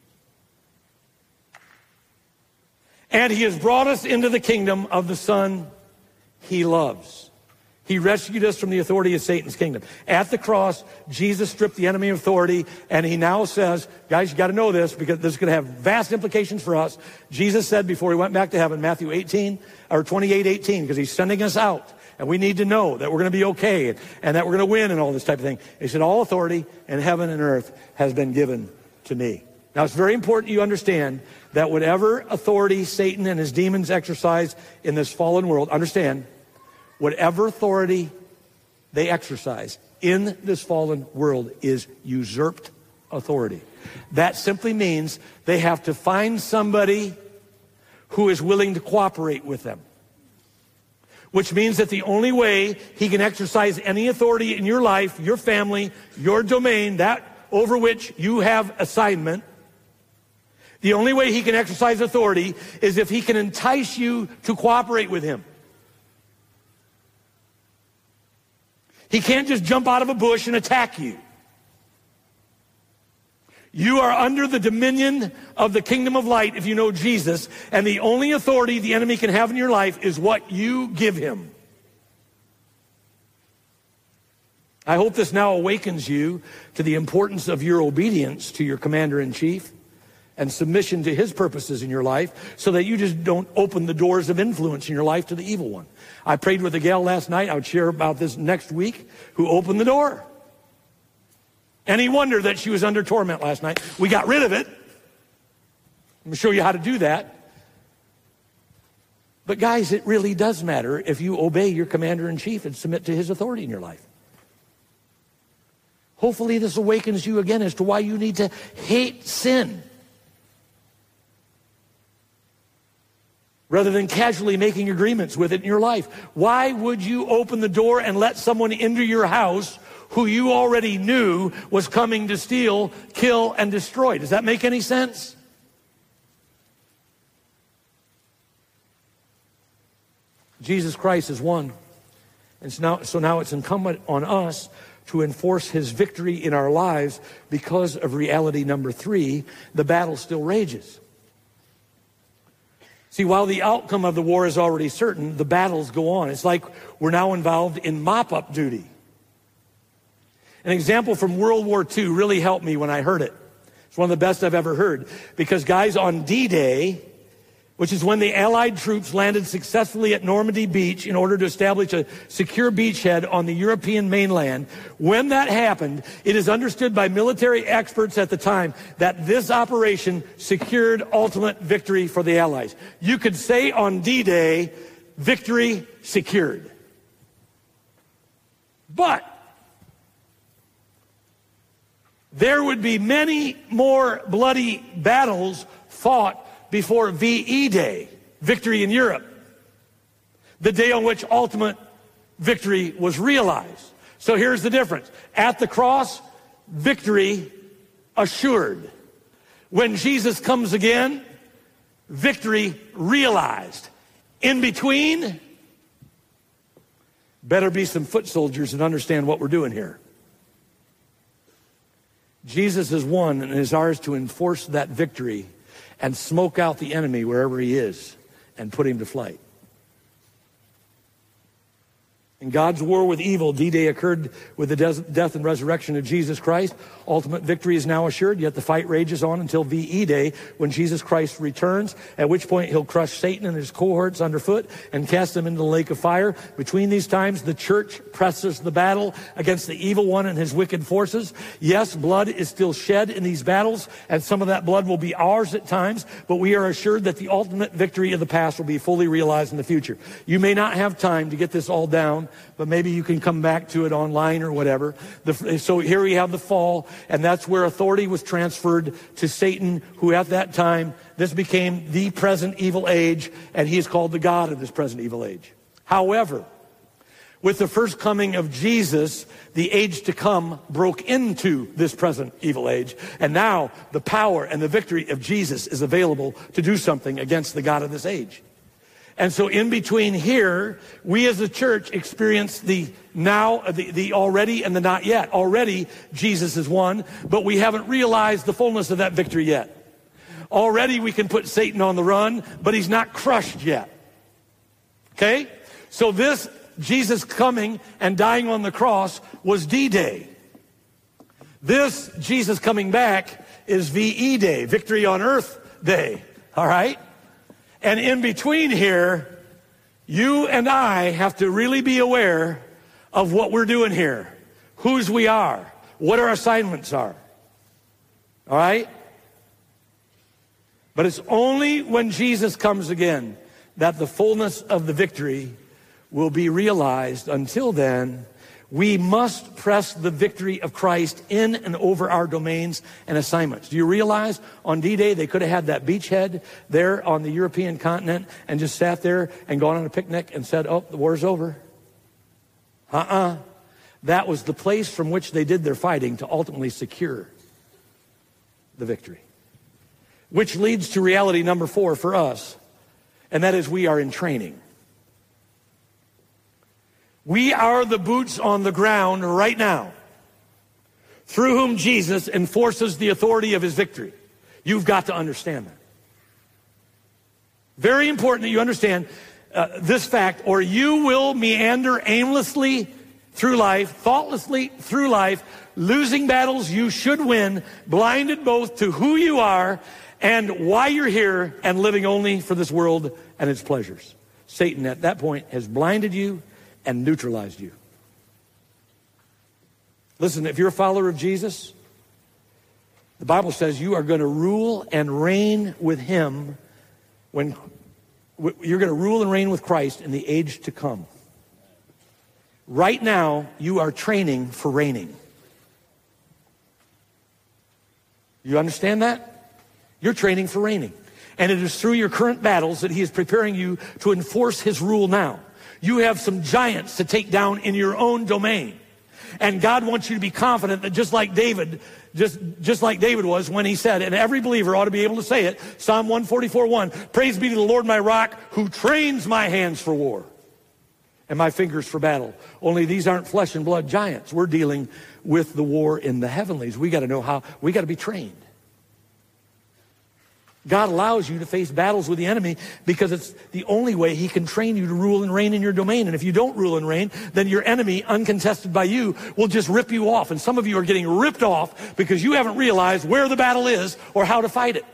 And he has brought us into the kingdom of the Son he loves. He rescued us from the authority of Satan's kingdom. At the cross, Jesus stripped the enemy of authority, and he now says, guys, you got to know this because this is going to have vast implications for us. Jesus said before he went back to heaven, Matthew eighteen, or twenty-eight eighteen, because he's sending us out. And we need to know that we're going to be okay and, and that we're going to win and all this type of thing. He said, all authority in heaven and earth has been given to me. Now, it's very important you understand that whatever authority Satan and his demons exercise in this fallen world, understand, whatever authority they exercise in this fallen world is usurped authority. That simply means they have to find somebody who is willing to cooperate with them. Which means that the only way he can exercise any authority in your life, your family, your domain, that over which you have assignment, the only way he can exercise authority is if he can entice you to cooperate with him. He can't just jump out of a bush and attack you. You are under the dominion of the kingdom of light if you know Jesus, and the only authority the enemy can have in your life is what you give him. I hope this now awakens you to the importance of your obedience to your commander-in-chief and submission to his purposes in your life so that you just don't open the doors of influence in your life to the evil one. I prayed with a gal last night, I would share about this next week, who opened the door. Any wonder that she was under torment last night? We got rid of it. I'm going to show you how to do that. But guys, it really does matter if you obey your commander-in-chief and submit to his authority in your life. Hopefully this awakens you again as to why you need to hate sin, rather than casually making agreements with it in your life. Why would you open the door and let someone into your house who you already knew was coming to steal, kill, and destroy? Does that make any sense? Jesus Christ is one. And so now, so now it's incumbent on us to enforce his victory in our lives because of reality number three, the battle still rages. See, while the outcome of the war is already certain, the battles go on. It's like we're now involved in mop-up duty. An example from World War Two really helped me when I heard it. It's one of the best I've ever heard. Because guys, on D-Day, which is when the Allied troops landed successfully at Normandy Beach in order to establish a secure beachhead on the European mainland. When that happened, it is understood by military experts at the time that this operation secured ultimate victory for the Allies. You could say on D-Day, victory secured. But there would be many more bloody battles fought before V E Day, victory in Europe, the day on which ultimate victory was realized. So here's the difference. At the cross, victory assured. When Jesus comes again, victory realized. In between, better be some foot soldiers and understand what we're doing here. Jesus is one, and it is ours to enforce that victory and smoke out the enemy wherever he is and put him to flight. In God's war with evil, D-Day occurred with the death and resurrection of Jesus Christ. Ultimate victory is now assured, yet the fight rages on until V E Day, when Jesus Christ returns, at which point he'll crush Satan and his cohorts underfoot and cast them into the lake of fire. Between these times, the church presses the battle against the evil one and his wicked forces. Yes, blood is still shed in these battles, and some of that blood will be ours at times, but we are assured that the ultimate victory of the past will be fully realized in the future. You may not have time to get this all down, but maybe you can come back to it online or whatever. The, so here we have the fall, and that's where authority was transferred to Satan, who at that time, this became the present evil age, and he is called the God of this present evil age. However, with the first coming of Jesus, the age to come broke into this present evil age, and now the power and the victory of Jesus is available to do something against the God of this age. And so in between here, we as a church experience the now, the, the already and the not yet. Already, Jesus is won, but we haven't realized the fullness of that victory yet. Already we can put Satan on the run, but he's not crushed yet. Okay? So this Jesus coming and dying on the cross was D-Day. This Jesus coming back is V E Day, Victory on Earth Day. All right? And in between here, you and I have to really be aware of what we're doing here, whose we are, what our assignments are. All right? But it's only when Jesus comes again that the fullness of the victory will be realized. Until then, we must press the victory of Christ in and over our domains and assignments. Do you realize on D-Day they could have had that beachhead there on the European continent and just sat there and gone on a picnic and said, oh, the war's over? Uh-uh. That was the place from which they did their fighting to ultimately secure the victory. Which leads to reality number four for us, and that is we are in training. We are the boots on the ground right now, through whom Jesus enforces the authority of his victory. You've got to understand that. Very important that you understand uh, this fact, or you will meander aimlessly through life, thoughtlessly through life, losing battles you should win, blinded both to who you are and why you're here, and living only for this world and its pleasures. Satan at that point has blinded you and neutralized you. Listen, if you're a follower of Jesus, the Bible says you are going to rule and reign with him when you're going to rule and reign with Christ in the age to come. Right now, you are training for reigning. You understand that? You're training for reigning. And it is through your current battles that he is preparing you to enforce his rule now. You have some giants to take down in your own domain. And God wants you to be confident that just like David, just, just like David was when he said, and every believer ought to be able to say it, Psalm one forty-four one, praise be to the Lord my rock who trains my hands for war and my fingers for battle. Only these aren't flesh and blood giants. We're dealing with the war in the heavenlies. We got to know how, we got to be trained. God allows you to face battles with the enemy because it's the only way he can train you to rule and reign in your domain. And if you don't rule and reign, then your enemy, uncontested by you, will just rip you off. And some of you are getting ripped off because you haven't realized where the battle is or how to fight it.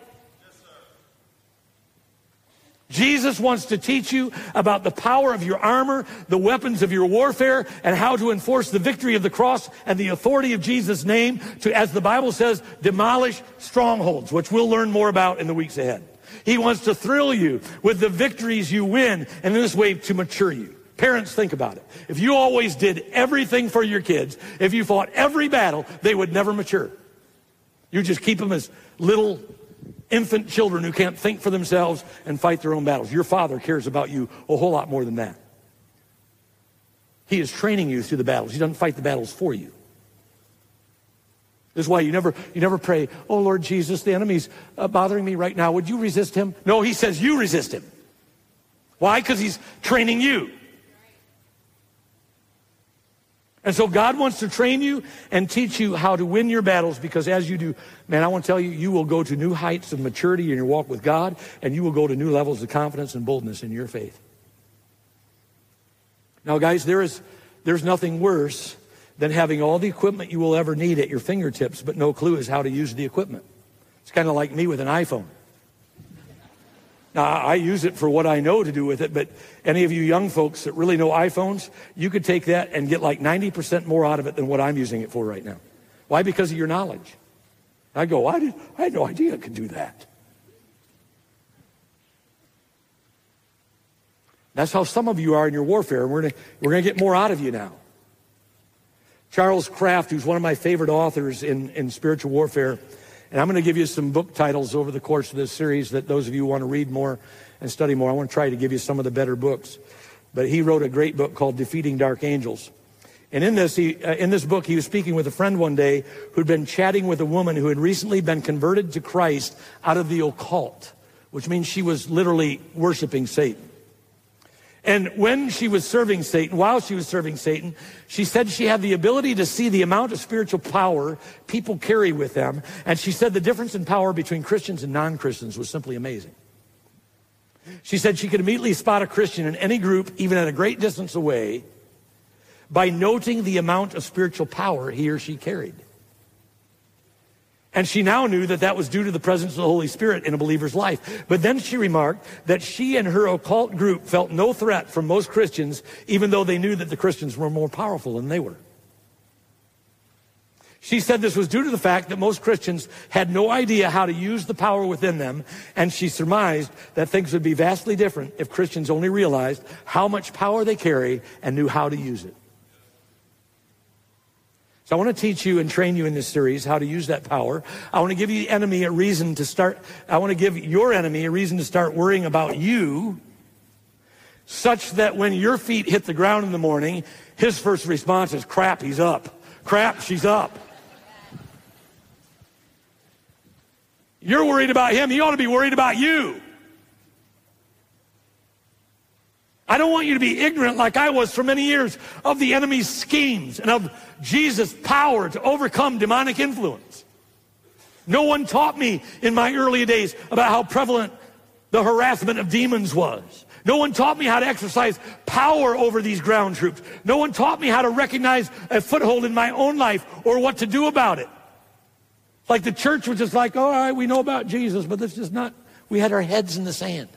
Jesus wants to teach you about the power of your armor, the weapons of your warfare, and how to enforce the victory of the cross and the authority of Jesus' name to, as the Bible says, demolish strongholds, which we'll learn more about in the weeks ahead. He wants to thrill you with the victories you win, and in this way to mature you. Parents, think about it. If you always did everything for your kids, if you fought every battle, they would never mature. You just keep them as little infant children who can't think for themselves and fight their own battles. Your Father cares about you a whole lot more than that. He is training you through the battles. He doesn't fight the battles for you. This is why you never, you never pray, oh, Lord Jesus, the enemy's uh, bothering me right now. Would you resist him? No, he says you resist him. Why? Because he's training you. And so God wants to train you and teach you how to win your battles, because as you do, man, I want to tell you, you will go to new heights of maturity in your walk with God, and you will go to new levels of confidence and boldness in your faith. Now, guys, there is there's nothing worse than having all the equipment you will ever need at your fingertips, but no clue as how to use the equipment. It's kind of like me with an iPhone. Now, I use it for what I know to do with it, but any of you young folks that really know iPhones, you could take that and get like ninety percent more out of it than what I'm using it for right now. Why? Because of your knowledge. I go, I, did, I had no idea I could do that. That's how some of you are in your warfare, and we're going we're going to get more out of you now. Charles Kraft, who's one of my favorite authors in, in spiritual warfare, and I'm going to give you some book titles over the course of this series that those of you who want to read more and study more, I want to try to give you some of the better books. But he wrote a great book called Defeating Dark Angels. And in this, he, uh, in this book, he was speaking with a friend one day who'd been chatting with a woman who had recently been converted to Christ out of the occult, which means she was literally worshiping Satan. And when she was serving Satan, while she was serving Satan, she said she had the ability to see the amount of spiritual power people carry with them. And she said the difference in power between Christians and non-Christians was simply amazing. She said she could immediately spot a Christian in any group, even at a great distance away, by noting the amount of spiritual power he or she carried. And she now knew that that was due to the presence of the Holy Spirit in a believer's life. But then she remarked that she and her occult group felt no threat from most Christians, even though they knew that the Christians were more powerful than they were. She said this was due to the fact that most Christians had no idea how to use the power within them, and she surmised that things would be vastly different if Christians only realized how much power they carry and knew how to use it. So I want to teach you and train you in this series how to use that power. I want to give you the enemy a reason to start, I want to give your enemy a reason to start worrying about you, such that when your feet hit the ground in the morning, his first response is, crap, he's up. Crap, she's up. You're worried about him. He ought to be worried about you. I don't want you to be ignorant like I was for many years of the enemy's schemes and of Jesus' power to overcome demonic influence. No one taught me in my early days about how prevalent the harassment of demons was. No one taught me how to exercise power over these ground troops. No one taught me how to recognize a foothold in my own life or what to do about it. Like the church was just like, all right, we know about Jesus, but this is not, we had our heads in the sand.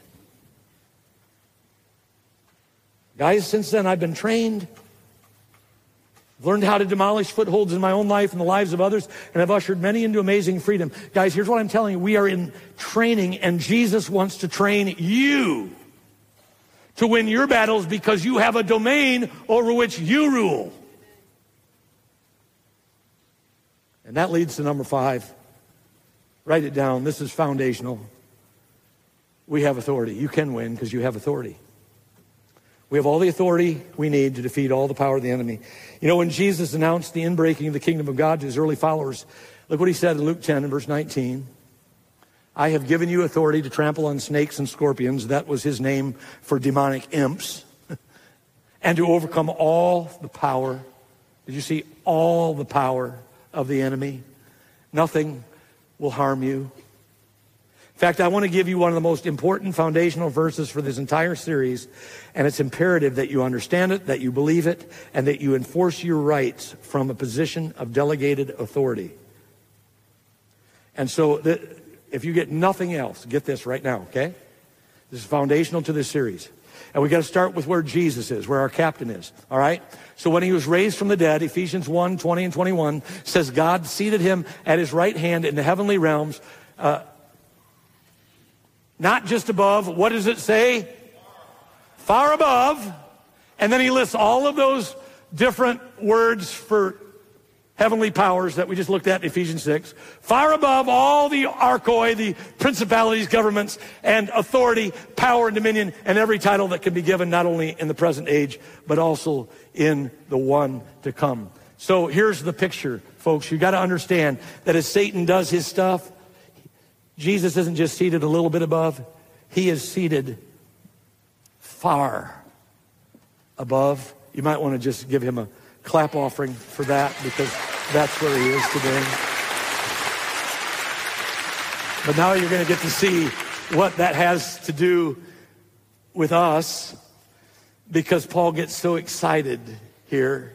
Guys, since then I've been trained, I've learned how to demolish footholds in my own life and the lives of others, and I've ushered many into amazing freedom. Guys, here's what I'm telling you. We are in training, and Jesus wants to train you to win your battles because you have a domain over which you rule. And that leads to number five. Write it down. This is foundational. We have authority. You can win because you have authority. We have all the authority we need to defeat all the power of the enemy. You know, when Jesus announced the inbreaking of the kingdom of God to his early followers, look what he said in Luke ten and verse nineteen. I have given you authority to trample on snakes and scorpions. That was his name for demonic imps. And to overcome all the power. Did you see all the power of the enemy? Nothing will harm you. In fact, I want to give you one of the most important foundational verses for this entire series, and it's imperative that you understand it, that you believe it, and that you enforce your rights from a position of delegated authority. And so the, if you get nothing else, get this right now, okay? This is foundational to this series. And we got to start with where Jesus is, where our captain is, all right? So when he was raised from the dead, Ephesians one, twenty and twenty-one says God seated him at his right hand in the heavenly realms, uh, not just above, what does it say? Far above. And then he lists all of those different words for heavenly powers that we just looked at in Ephesians six. Far above all the archoi, the principalities, governments, and authority, power, and dominion, and every title that can be given not only in the present age, but also in the one to come. So here's the picture, folks. You got to understand that as Satan does his stuff, Jesus isn't just seated a little bit above. He is seated far above. You might want to just give him a clap offering for that, because that's where he is today. But now you're going to get to see what that has to do with us, because Paul gets so excited here.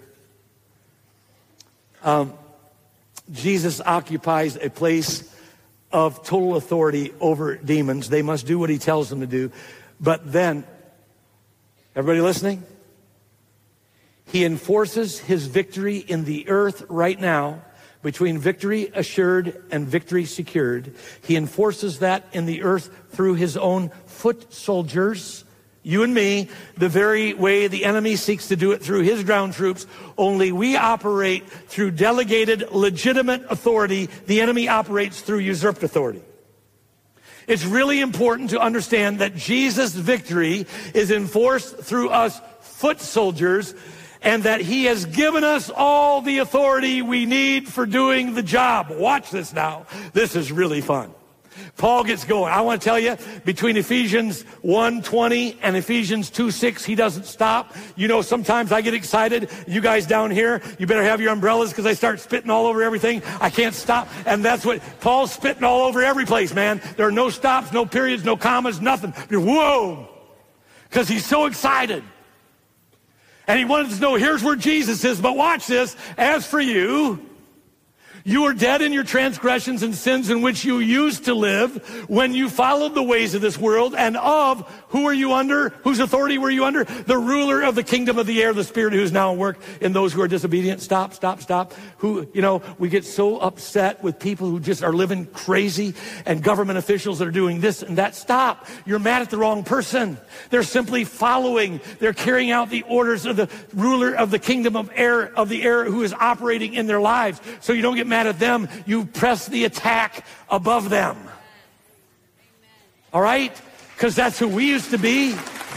Um, Jesus occupies a place of total authority over demons. They must do what he tells them to do. But then, everybody listening? He enforces his victory in the earth right now, between victory assured and victory secured. He enforces that in the earth through his own foot soldiers, you and me, the very way the enemy seeks to do it through his ground troops. Only we operate through delegated, legitimate authority. The enemy operates through usurped authority. It's really important to understand that Jesus' victory is enforced through us foot soldiers, and that he has given us all the authority we need for doing the job. Watch this now. This is really fun. Paul gets going. I want to tell you, between Ephesians one twenty and Ephesians two six, he doesn't stop. You know, sometimes I get excited. You guys down here, you better have your umbrellas, because I start spitting all over everything. I can't stop. And that's what Paul's spitting all over every place, man. There are no stops, no periods, no commas, nothing. Whoa! Because he's so excited. And he wanted to know, here's where Jesus is. But watch this. As for you, you were dead in your transgressions and sins in which you used to live when you followed the ways of this world, and of who were you under? Whose authority were you under? The ruler of the kingdom of the air, the spirit who is now at work in those who are disobedient. Stop, stop, stop. Who, you know, we get so upset with people who just are living crazy, and government officials that are doing this and that. Stop. You're mad at the wrong person. They're simply following. They're carrying out the orders of the ruler of the kingdom of air, of the air who is operating in their lives. So you don't get mad at them. You press the attack above them. All right? Because that's who we used to be.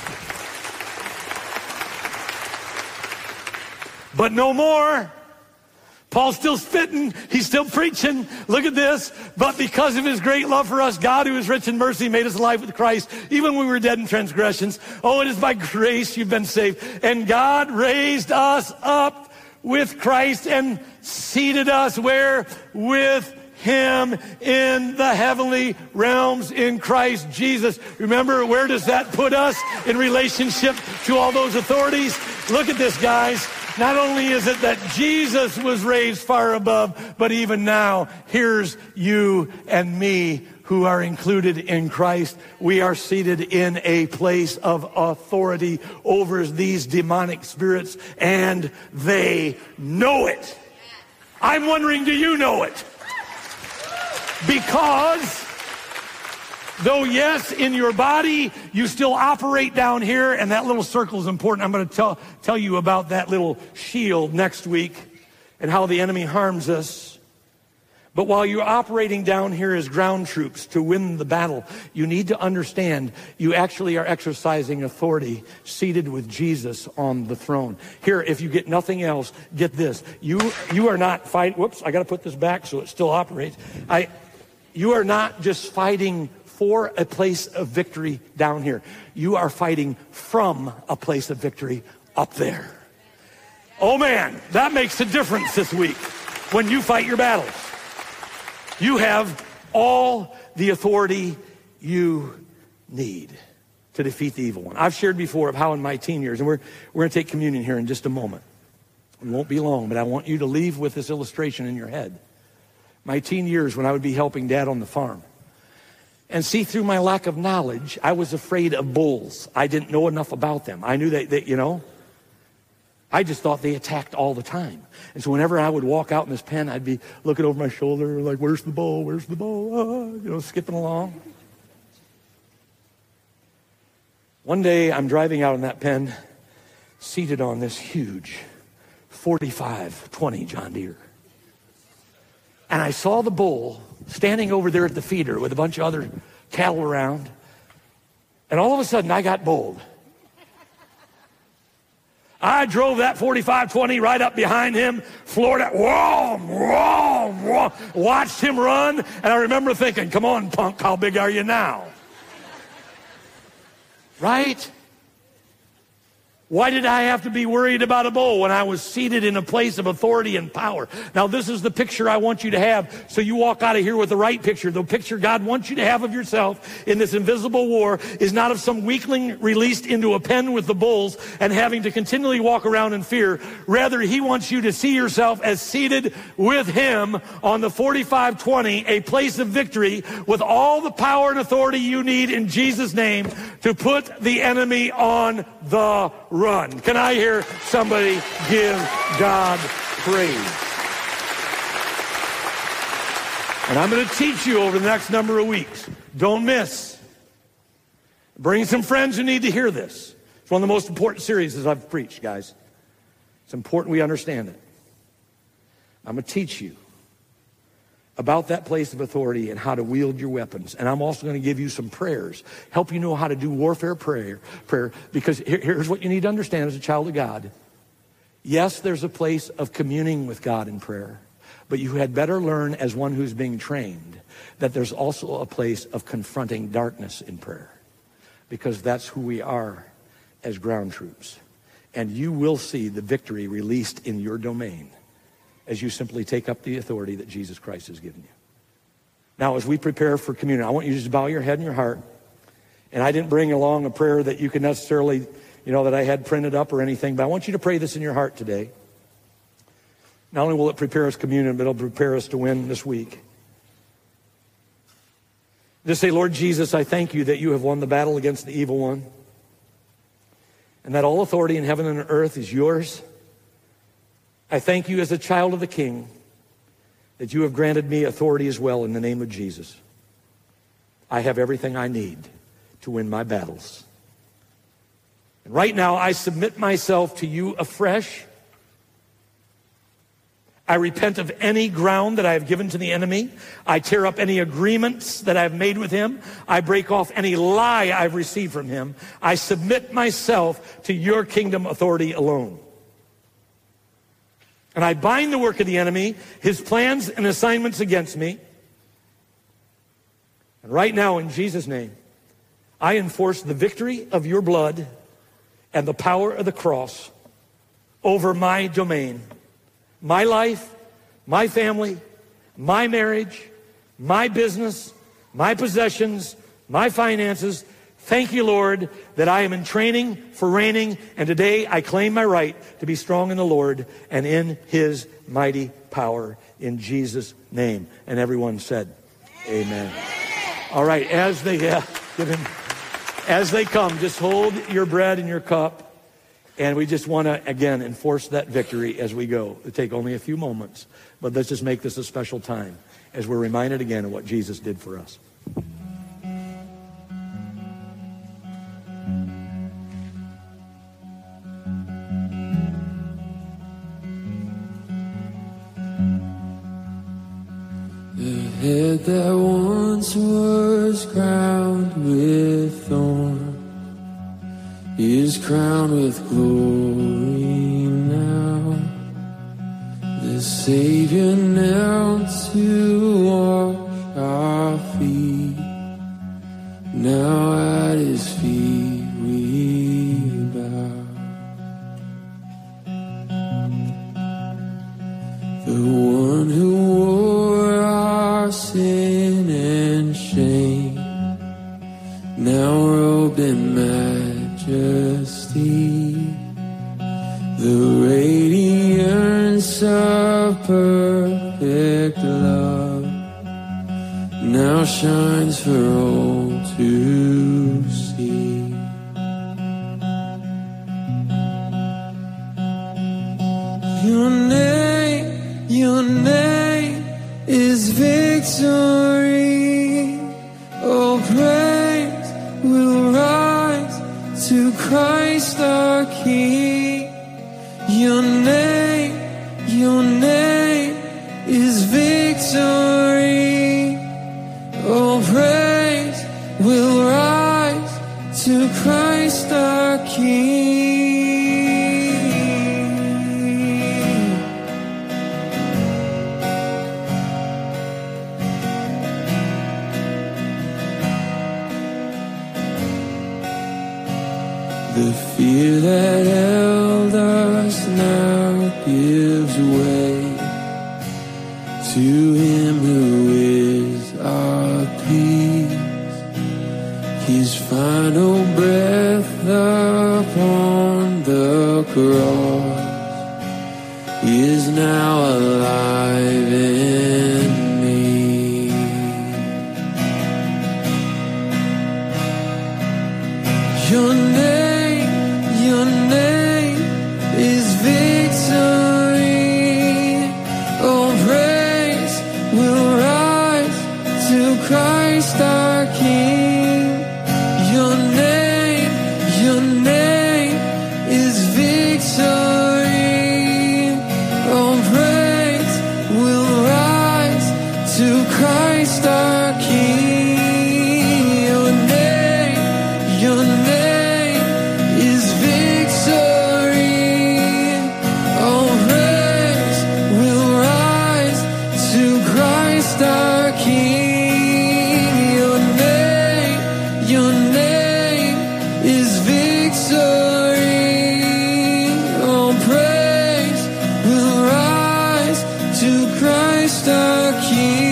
But no more. Paul's still spitting. He's still preaching. Look at this. But because of his great love for us, God, who is rich in mercy, made us alive with Christ, even when we were dead in transgressions. Oh, it is by grace you've been saved. And God raised us up with Christ and seated us where? With him in the heavenly realms in Christ Jesus. Remember, where does that put us in relationship to all those authorities? Look at this, guys. Not only is it that Jesus was raised far above, but even now, here's you and me who are included in Christ. We are seated in a place of authority over these demonic spirits, and they know it. I'm wondering, do you know it? Because though, yes, in your body, you still operate down here, and that little circle is important. I'm going to tell, tell you about that little shield next week and how the enemy harms us. But while you're operating down here as ground troops to win the battle, you need to understand you actually are exercising authority seated with Jesus on the throne. Here, if you get nothing else, get this. You you are not fighting. Whoops, I got to put this back so it still operates. I, you are not just fighting for a place of victory down here. You are fighting from a place of victory up there. Oh man, that makes a difference this week when you fight your battles. You have all the authority you need to defeat the evil one. I've shared before of how in my teen years, and we're, we're going to take communion here in just a moment. It won't be long, but I want you to leave with this illustration in your head. My teen years when I would be helping Dad on the farm. And see, through my lack of knowledge, I was afraid of bulls. I didn't know enough about them. I knew that, that you know, I just thought they attacked all the time. And so whenever I would walk out in this pen, I'd be looking over my shoulder like, where's the bull? Where's the bull? Ah, you know, skipping along. One day I'm driving out in that pen, seated on this huge forty-five twenty John Deere. And I saw the bull standing over there at the feeder with a bunch of other cattle around. And all of a sudden I got bold. I drove that forty-five twenty right up behind him, floored it, whoa, whoa, whoa, watched him run, and I remember thinking, come on, punk, how big are you now? Right? Why did I have to be worried about a bull when I was seated in a place of authority and power? Now, this is the picture I want you to have so you walk out of here with the right picture. The picture God wants you to have of yourself in this invisible war is not of some weakling released into a pen with the bulls and having to continually walk around in fear. Rather, he wants you to see yourself as seated with him on the forty-five twenty, a place of victory with all the power and authority you need in Jesus' name to put the enemy on the run. Can I hear somebody give God praise? And I'm going to teach you over the next number of weeks. Don't miss. Bring some friends who need to hear this. It's one of the most important series I've preached, guys. It's important we understand it. I'm going to teach you about that place of authority and how to wield your weapons. And I'm also going to give you some prayers, help you know how to do warfare prayer, prayer. Because here, here's what you need to understand as a child of God. Yes, there's a place of communing with God in prayer, but you had better learn as one who's being trained that there's also a place of confronting darkness in prayer, because that's who we are as ground troops. And you will see the victory released in your domain as you simply take up the authority that Jesus Christ has given you. Now, as we prepare for communion, I want you to just bow your head and your heart. And I didn't bring along a prayer that you can necessarily, you know, that I had printed up or anything, but I want you to pray this in your heart today. Not only will it prepare us communion, but it'll prepare us to win this week. Just say, Lord Jesus, I thank you that you have won the battle against the evil one, and that all authority in heaven and earth is yours. I thank you as a child of the King that you have granted me authority as well in the name of Jesus. I have everything I need to win my battles. And right now, I submit myself to you afresh. I repent of any ground that I have given to the enemy. I tear up any agreements that I've made with him. I break off any lie I've received from him. I submit myself to your kingdom authority alone. And I bind the work of the enemy, his plans and assignments against me. And right now, in Jesus' name, I enforce the victory of your blood and the power of the cross over my domain, my life, my family, my marriage, my business, my possessions, my finances. Thank you, Lord, that I am in training for reigning, and today I claim my right to be strong in the Lord and in his mighty power, in Jesus' name. And everyone said, amen. All right, as they, uh, give him, as they come, just hold your bread and your cup, and we just want to, again, enforce that victory as we go. It'll take only a few moments, but let's just make this a special time as we're reminded again of what Jesus did for us. head that once was crowned with thorns is crowned with glory now. The Savior knelt to wash our feet. Now at his feet we bow. The one who wore our sin and shame, now robed in majesty, the radiance of perfect love now shines for all to see. Your name, your name is victory. Oh, praise will rise to Christ our King. Your name, your name is victory. Oh, praise will rise to Christ our King. The fear that held us now gives way to him who is our peace. His final breath upon the cross is now alive in me. Your name, your name is victory. Oh, praise will rise to Christ our King. Your name, your name is victory. Oh, praise will rise to Christ our King. Your name, your name is victory. Oh, praise will rise to Christ our King. Your name, your name is victory. Oh, praise will rise to Christ our King.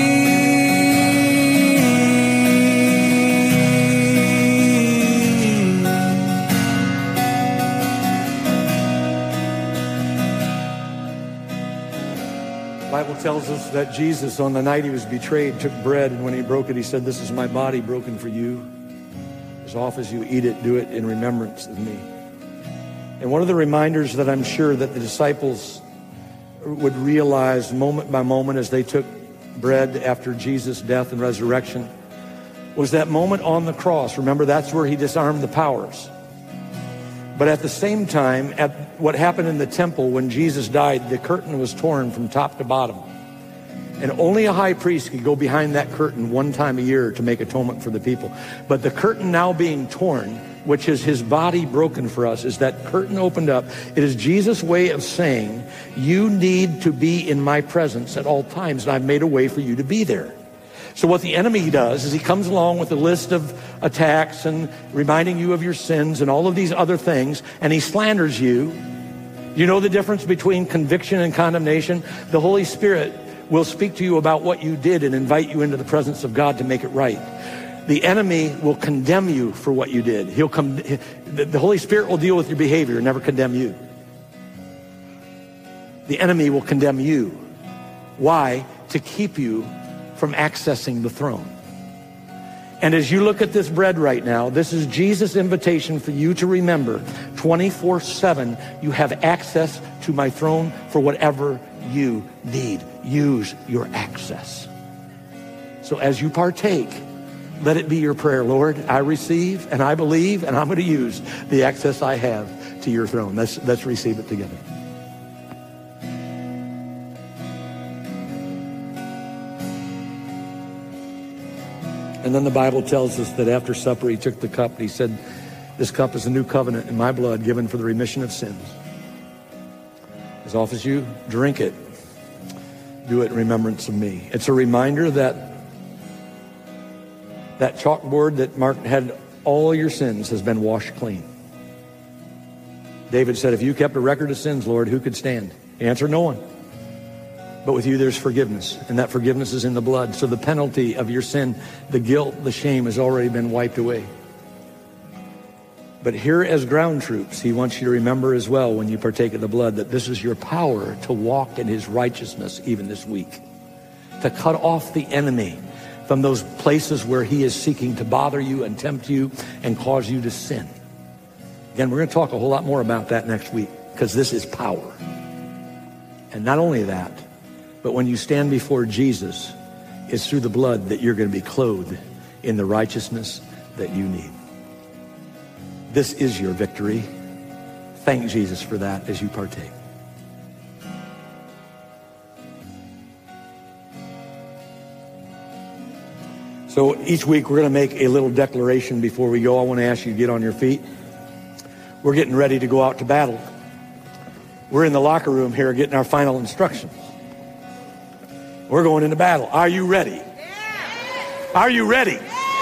The Bible tells us that Jesus, on the night he was betrayed, took bread, and when he broke it, he said, "This is my body broken for you. As often as you eat it, do it in remembrance of me." And one of the reminders that I'm sure that the disciples would realize moment by moment as they took bread after Jesus' death and resurrection was that moment on the cross. Remember, that's where he disarmed the powers. But at the same time, at what happened in the temple when Jesus died, the curtain was torn from top to bottom. And only a high priest could go behind that curtain one time a year to make atonement for the people. But the curtain now being torn, which is his body broken for us, is that curtain opened up. It is Jesus' way of saying, you need to be in my presence at all times, and I've made a way for you to be there. So what the enemy does is he comes along with a list of attacks and reminding you of your sins and all of these other things, and he slanders you. You know the difference between conviction and condemnation? The Holy Spirit will speak to you about what you did and invite you into the presence of God to make it right. The enemy will condemn you for what you did. He'll come. The Holy Spirit will deal with your behavior and never condemn you. The enemy will condemn you. Why? To keep you from accessing the throne. And as you look at this bread right now, this is Jesus' invitation for you to remember twenty-four seven, you have access to my throne for whatever you need. Use your access. So as you partake, let it be your prayer, Lord, I receive and I believe, and I'm going to use the access I have to your throne. Let's, let's receive it together. And then the Bible tells us that after supper, he took the cup and he said, this cup is a new covenant in my blood given for the remission of sins. As often as you drink it, do it in remembrance of me. It's a reminder that that chalkboard that marked had all your sins has been washed clean. David said, if you kept a record of sins, Lord, who could stand? The answer, no one. But with you, there's forgiveness, and that forgiveness is in the blood. So the penalty of your sin, the guilt, the shame has already been wiped away. But here as ground troops, he wants you to remember as well when you partake of the blood that this is your power to walk in his righteousness even this week, to cut off the enemy from those places where he is seeking to bother you and tempt you and cause you to sin. Again, we're going to talk a whole lot more about that next week because this is power. And not only that, but when you stand before Jesus, it's through the blood that you're going to be clothed in the righteousness that you need. This is your victory. Thank Jesus for that as you partake. So each week we're going to make a little declaration before we go. I want to ask you to get on your feet. We're getting ready to go out to battle. We're in the locker room here getting our final instructions. We're going into battle. Are you ready? Yeah. Are you ready?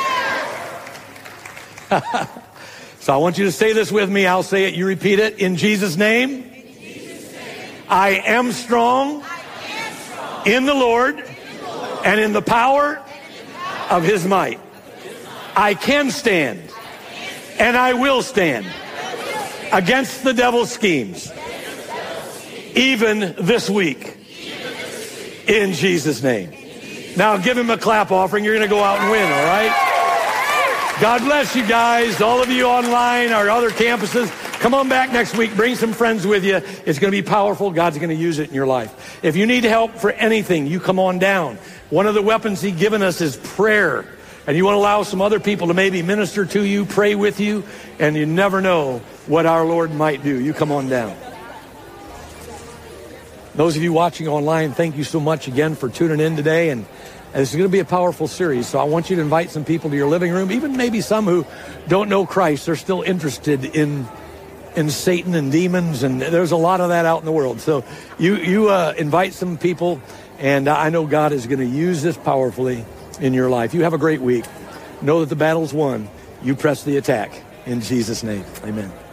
Yeah. So I want you to say this with me. I'll say it. You repeat it. In Jesus' name, in Jesus' name. I am strong, I am strong in, the Lord, in the Lord and in the power, in the power of his might. His might. I can stand, I can stand and I will stand, I will stand against the devil's schemes, the devil's schemes. Even this week. In Jesus' name. Now give him a clap offering. You're going to go out and win, all right? God bless you guys. All of you online, our other campuses, come on back next week. Bring some friends with you. It's going to be powerful. God's going to use it in your life. If you need help for anything, you come on down. One of the weapons he's given us is prayer. And you want to allow some other people to maybe minister to you, pray with you, and you never know what our Lord might do. You come on down. Those of you watching online, thank you so much again for tuning in today. And this is going to be a powerful series. So I want you to invite some people to your living room, even maybe some who don't know Christ. They're still interested in in Satan and demons. And there's a lot of that out in the world. So you, you uh, invite some people. And I know God is going to use this powerfully in your life. You have a great week. Know that the battle's won. You press the attack. In Jesus' name, amen.